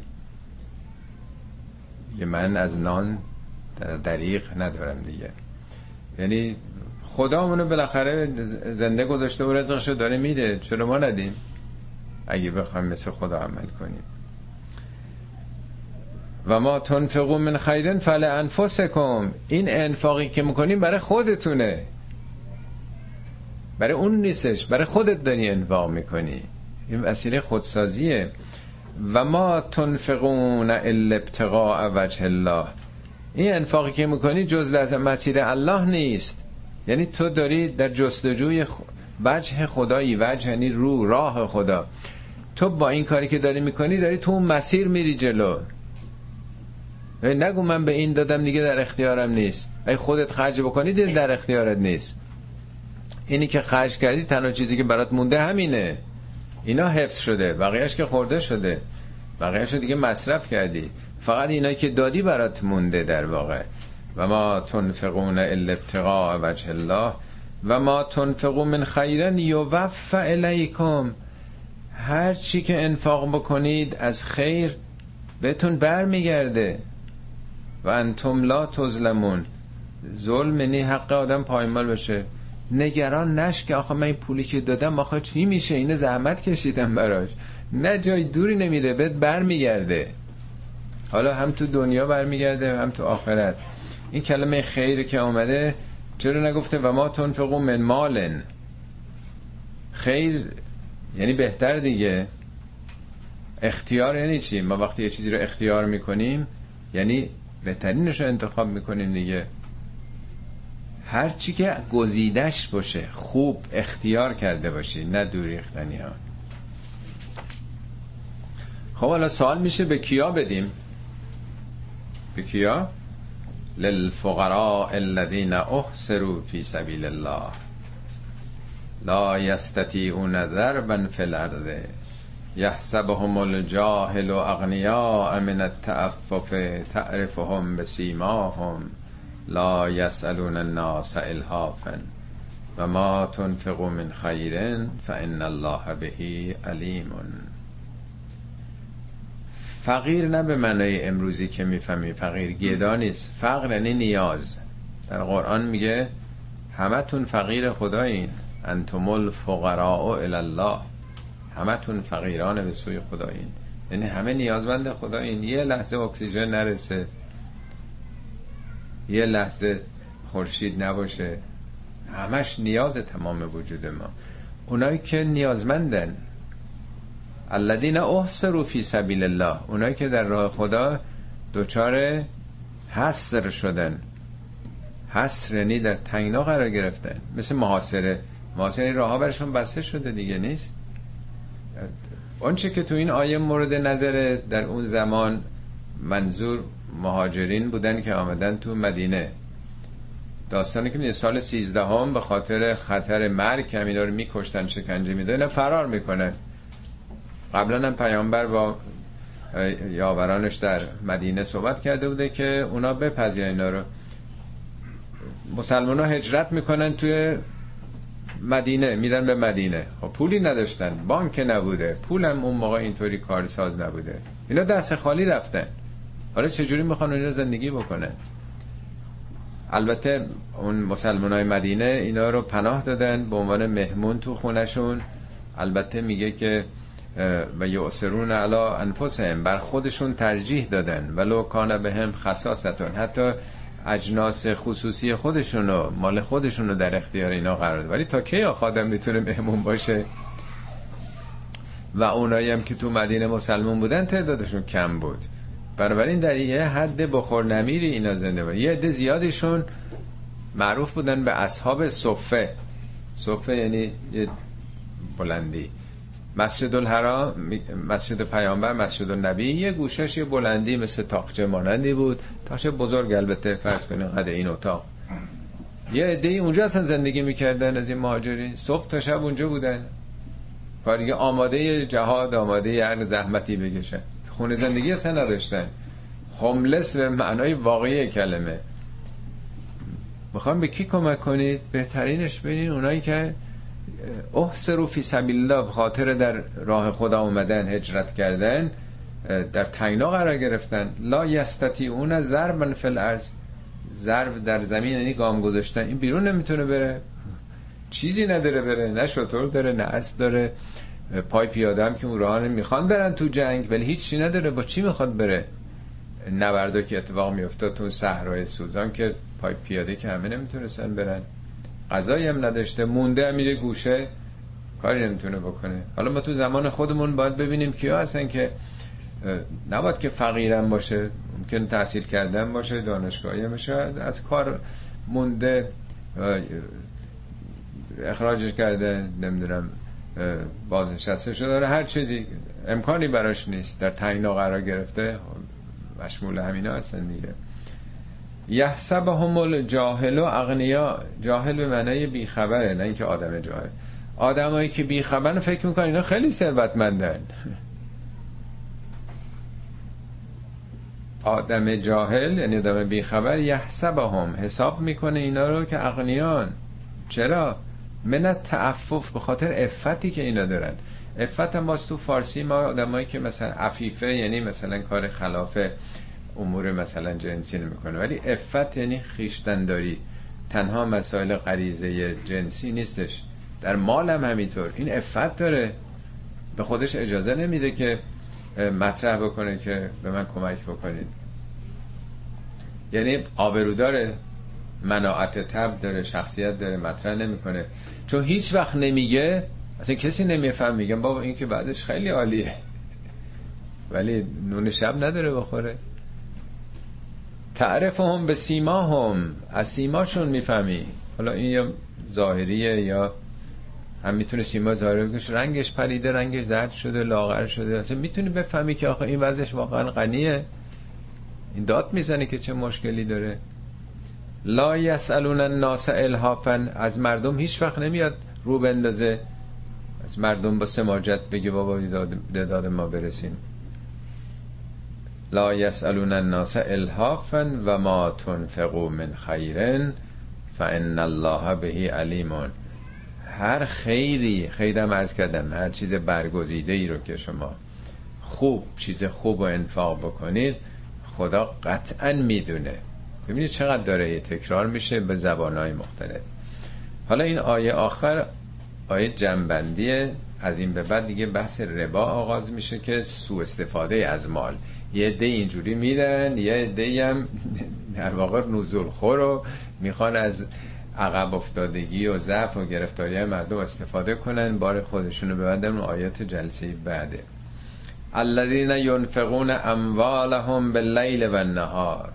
یه من از نان دریغ ندارم دیگه. یعنی خدا منو بالاخره زنده گذاشته و رزقشو داره میده، چرا ما ندیم اگه بخوایم مثل خدا عمل کنیم؟ و ما تنفقون من خیرن فلانفسکم، این انفاقی که میکنیم برای خودتونه، برای اون نیستش، برای خودت داری انفاق میکنی، این وسیله خودسازیه. و ما تنفقون الا ابتغاء وجه الله، این انفاقی که میکنی جز از مسیر الله نیست، یعنی تو داری در جستجوی وجه خدایی، وجه یعنی رو راه خدا. تو با این کاری که داری میکنی داری تو اون مسیر میری جلو. نگو من به این دادم دیگه در اختیارم نیست، ای خودت خرج بکنی دیگه در اختیارت نیست. اینی که خرج کردی تنها چیزی که برات مونده همینه، اینا حفظ شده، بقیهش که خورده شده، بقیهش رو دیگه مصرف کردی، فقط اینایی که دادی برات مونده در واقع. و ما تنفقون الا ابتغاء وجه الله و ما تنفقون من خیرا یوفى الیکم، هر چی که انفاق بکنید از خیر بهتون برمیگرده. و انتم لا تظلمون، ظلم یعنی حق آدم پایمال بشه. نگران نش که آخه من این پولی که دادم آخه چی میشه، اینه زحمت کشیدم براش، نه جای دوری نمیره، بهت برمیگرده. حالا هم تو دنیا برمیگرده هم تو آخرت. این کلمه خیر که آمده چرا نگفته و ما تنفقون من مالن؟ خیر یعنی بهتر دیگه. اختیار یعنی چی؟ ما وقتی یه چیزی رو اختیار میکنیم یعنی بهترینش رو انتخاب میکنیم دیگه. هر چی که گزیدش باشه خوب اختیار کرده باشی، نه دور ریختنی ها. خب حالا سوال میشه به کیا بدیم؟ به کیا؟ للفقراء الذين احصروا في سبيل الله لا يستطيعون ضربا في الارض يحسبهم الجاهل اغنياء من التعفف تعرفهم بسيماهم لا يسألون الناس الحافا و ما تنفقوا من خیر فإن الله به علیم. فقیر نه به معنای امروزی که میفهمی فقیر گدا نیست، فقر یعنی نیاز. در قرآن میگه همتون فقیر خدایین، انتم الفقراء الی الله، همتون فقیران به سوی خدایین، یعنی همه نیازمند خدایین. یه لحظه اکسیژن نرسه، یه لحظه خورشید نباشه، همش نیاز تمام وجود ما. اونایی که نیازمندن الذین احصروا فی سبیل الله، اونایی که در راه خدا دچار حصر شدن. حصر یعنی در تنگنا قرار گرفتن، مثل محاصره. محاصره راه ها برشون بسته شده دیگه نیست. اونچه که تو این آیه مورد نظر در اون زمان منظور مهاجرین بودن که آمدن تو مدینه. داستانی که سال سیزدهم به خاطر خطر مرگ همینا رو میکشتن، شکنجه میدادن، فرار میکنن. قبلا هم پیامبر با یاورانش در مدینه صحبت کرده بوده که اونا بپذیرن اینا رو. مسلمان ها هجرت میکنن توی مدینه، میرن به مدینه. خب پولی نداشتن، بانک نبوده، پولم اون موقع اینطوری کارساز نبوده، اینا دست خالی رفتن. حالا چجوری میخوان اونجا زندگی بکنن؟ البته اون مسلمانای مدینه اینا رو پناه دادن به عنوان مهمون تو خونشون. البته میگه که و یؤثرون علی انفسهم، بر خودشون ترجیح دادن، ولو کان بهم خصاصتون، حتی اجناس خصوصی خودشونو، مال خودشونو در اختیار اینا قرار داد. ولی تا کی خادم میتونه مهمون باشه؟ و اونایی هم که تو مدینه مسلمان بودن تعدادشون کم بود، بنابراین در یه حد بخور نمیری اینا زنده بود. یه عده زیادشون معروف بودن به اصحاب صفه. صفه یعنی یه بلندی. مسجد الحرام، مسجد پیامبر، مسجد النبی یه گوشش یه بلندی مثل تاقچه مانندی بود، تاقچه بزرگ البته، فرض کنین قد این اتاق. یه عده‌ای اونجا اصلا زندگی میکردن از این مهاجرین، صبح تا شب اونجا بودن، کاری آماده جهاد، آماده هر زحمتی بکشن، خونه زندگی اصلا نداشتن، هوملس به معنای واقعی کلمه. میخوام به کی کمک کنید؟ بهترینش ببینید اونایی که احسروا فی سبیل الله، به خاطر در راه خدا اومدن، هجرت کردن، در تنگنا قرار گرفتن. لا یستطیعون ضربا فی الارض، ضرب در زمین یعنی گام گذاشتن. این بیرون نمیتونه بره، چیزی نداره بره، نه شطور داره نه اسب داره، پای پیاده هم که اون راه میخوان برن تو جنگ ولی هیچ چی نداره، با چی میخواد بره؟ نبردا که اتفاق میافتاد تو صحرای سوزان که پای پیاده که همه نمیتونستن برن، غذایی هم نداشته، مونده هم میره گوشه، کاری نمیتونه بکنه. حالا ما تو زمان خودمون باید ببینیم کیا هستن که نباید که فقیرم باشه، ممکن تحصیل کردن باشه، دانشگاهی باشه، از کار مونده، اخراجش کرده، نمیدونم بازنشسته شده داره، هر چیزی امکانی براش نیست، در تنگنا قرار گرفته، مشمول همینا هستن دیگه. یحسبهم الجاهل اغنیا، جاهل به معنای بیخبره، نه اینکه آدم جاهل. آدمایی که بیخبرن فکر میکنن اینا خیلی ثروتمندن. آدم جاهل یعنی آدم بیخبر، یحسبهم حساب میکنه اینا رو که اغنیان. چرا؟ من التعفف، به خاطر عفتی که اینا دارن. عفت هم باز تو فارسی ما آدمایی که مثلا عفیفه یعنی مثلا کار خلاف امور مثلا جنسی نمیکنه، ولی عفت یعنی خیشتنداری، تنها مسائل غریزه جنسی نیستش، در مال هم همینطور. این عفت داره، به خودش اجازه نمیده که مطرح بکنه که به من کمک بکنید، یعنی آبرو داره، مناعت طبع داره، شخصیت داره، مطرح نمیکنه، چون هیچ وقت نمیگه، اصلا کسی نمیفهم. میگم بابا این که بعضش خیلی عالیه ولی نون شب نداره بخوره. تعرفهم به سیماهم، از سیماشون میفهمی. حالا این یا ظاهریه یا هم میتونه سیما ظاهری بگوش، رنگش پریده، رنگش زرد شده، لاغر شده، اصلا میتونی بفهمی که آخه این وضعش واقعا غنیه، این داد میزنه که چه مشکلی داره. لا یسالون الناس الهافا، از مردم هیچ وقت نمیاد رو بندازه، از مردم با سماجت بگه بابا داد ما برسین. لا یسالون الناس الهافا و ما تنفقوا من خیر فان الله به علیم. هر خیری، خیرم عرض کردم هر چیز برگزیده ای رو که شما خوب، چیز خوب و انفاق بکنید، خدا قطعا میدونه. ببینید چقدر داره تکرار میشه به زبانهای مختلف. حالا این آیه آخر آیه جنبندیه، از این به بعد دیگه بحث ربا آغاز میشه که سوء استفاده از مال. یه عده اینجوری میدن، یه عده هم در واقع نزول خور رو میخوان از عقب افتادگی و ضعف و گرفتاری مردم استفاده کنن، بار خودشونو ببندن. اون آیات جلسه بعده. الذين ينفقون اموالهم بالليل والنهار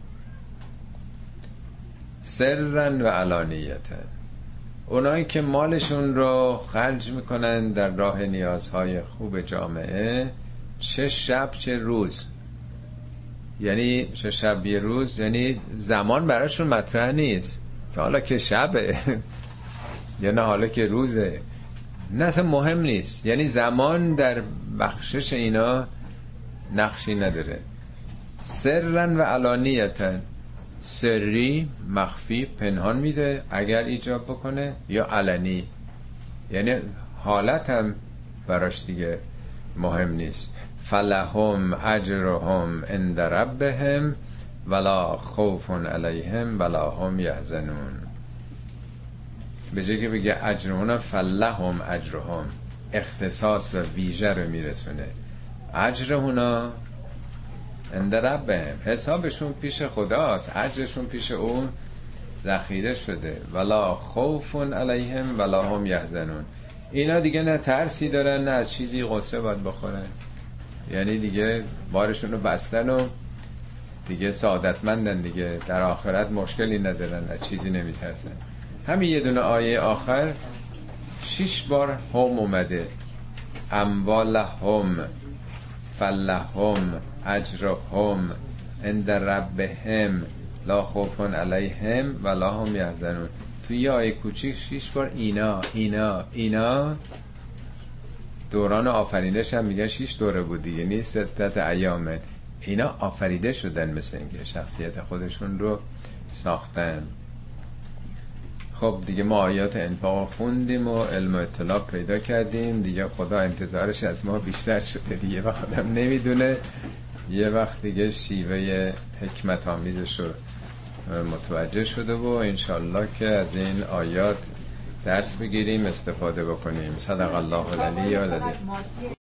سرا و علانیه، اونایی که مالشون رو خرج میکنن در راه نیازهای خوب جامعه، چه شب چه روز. یعنی چه شب یه روز، یعنی زمان براشون مطرح نیست که حالا که شبه یا نه حالا که روزه، نه اصلا مهم نیست. یعنی زمان در بخشش اینا نقشی نداره. سرن و علانیتن، سری، مخفی، پنهان میده اگر ایجاب بکنه، یا علنی یعنی حالت هم براش دیگه مهم نیست. فلهم اجرهم عند ربهم ولا خوف علیهم ولا هم یحزنون. به جای که بگه اجرهم، فلهم اجرهم، اختصاص و ویژه رو میرسونه. اجرهونا عند ربهم، حسابشون پیش خداست، اجرشون پیش اون ذخیره شده. ولا خوف علیهم ولا هم یحزنون، اینا دیگه نه ترسی دارن نه از چیزی قصه باید بخورن، یعنی دیگه بارشون رو بستن و دیگه سعادتمندن دیگه، در آخرت مشکلی ندارن، از چیزی نمیترسن. همین یه دونه آیه آخر شش بار هم اومده، اموالهم، فلهم، اجرهم، عند ربهم، لا خوف علیهم ولا هم یحزنون. توی یه آیه کوچیک شش بار اینا اینا اینا. دوران آفرینش هم میگه شش دوره بود دیگه، یعنی ستت ایامه. اینا آفریده شدن، مثل اینکه شخصیت خودشون رو ساختن. خب دیگه ما آیات انفاق خوندیم و علم و اطلاع پیدا کردیم دیگه. خدا انتظارش از ما بیشتر شده دیگه، و خودم نمیدونه یه وقت دیگه شیوه حکمت آمیزش رو متوجه شده و انشالله که از این آیات درس بگیریم، استفاده بکنیم. صدق الله العلی العظیم.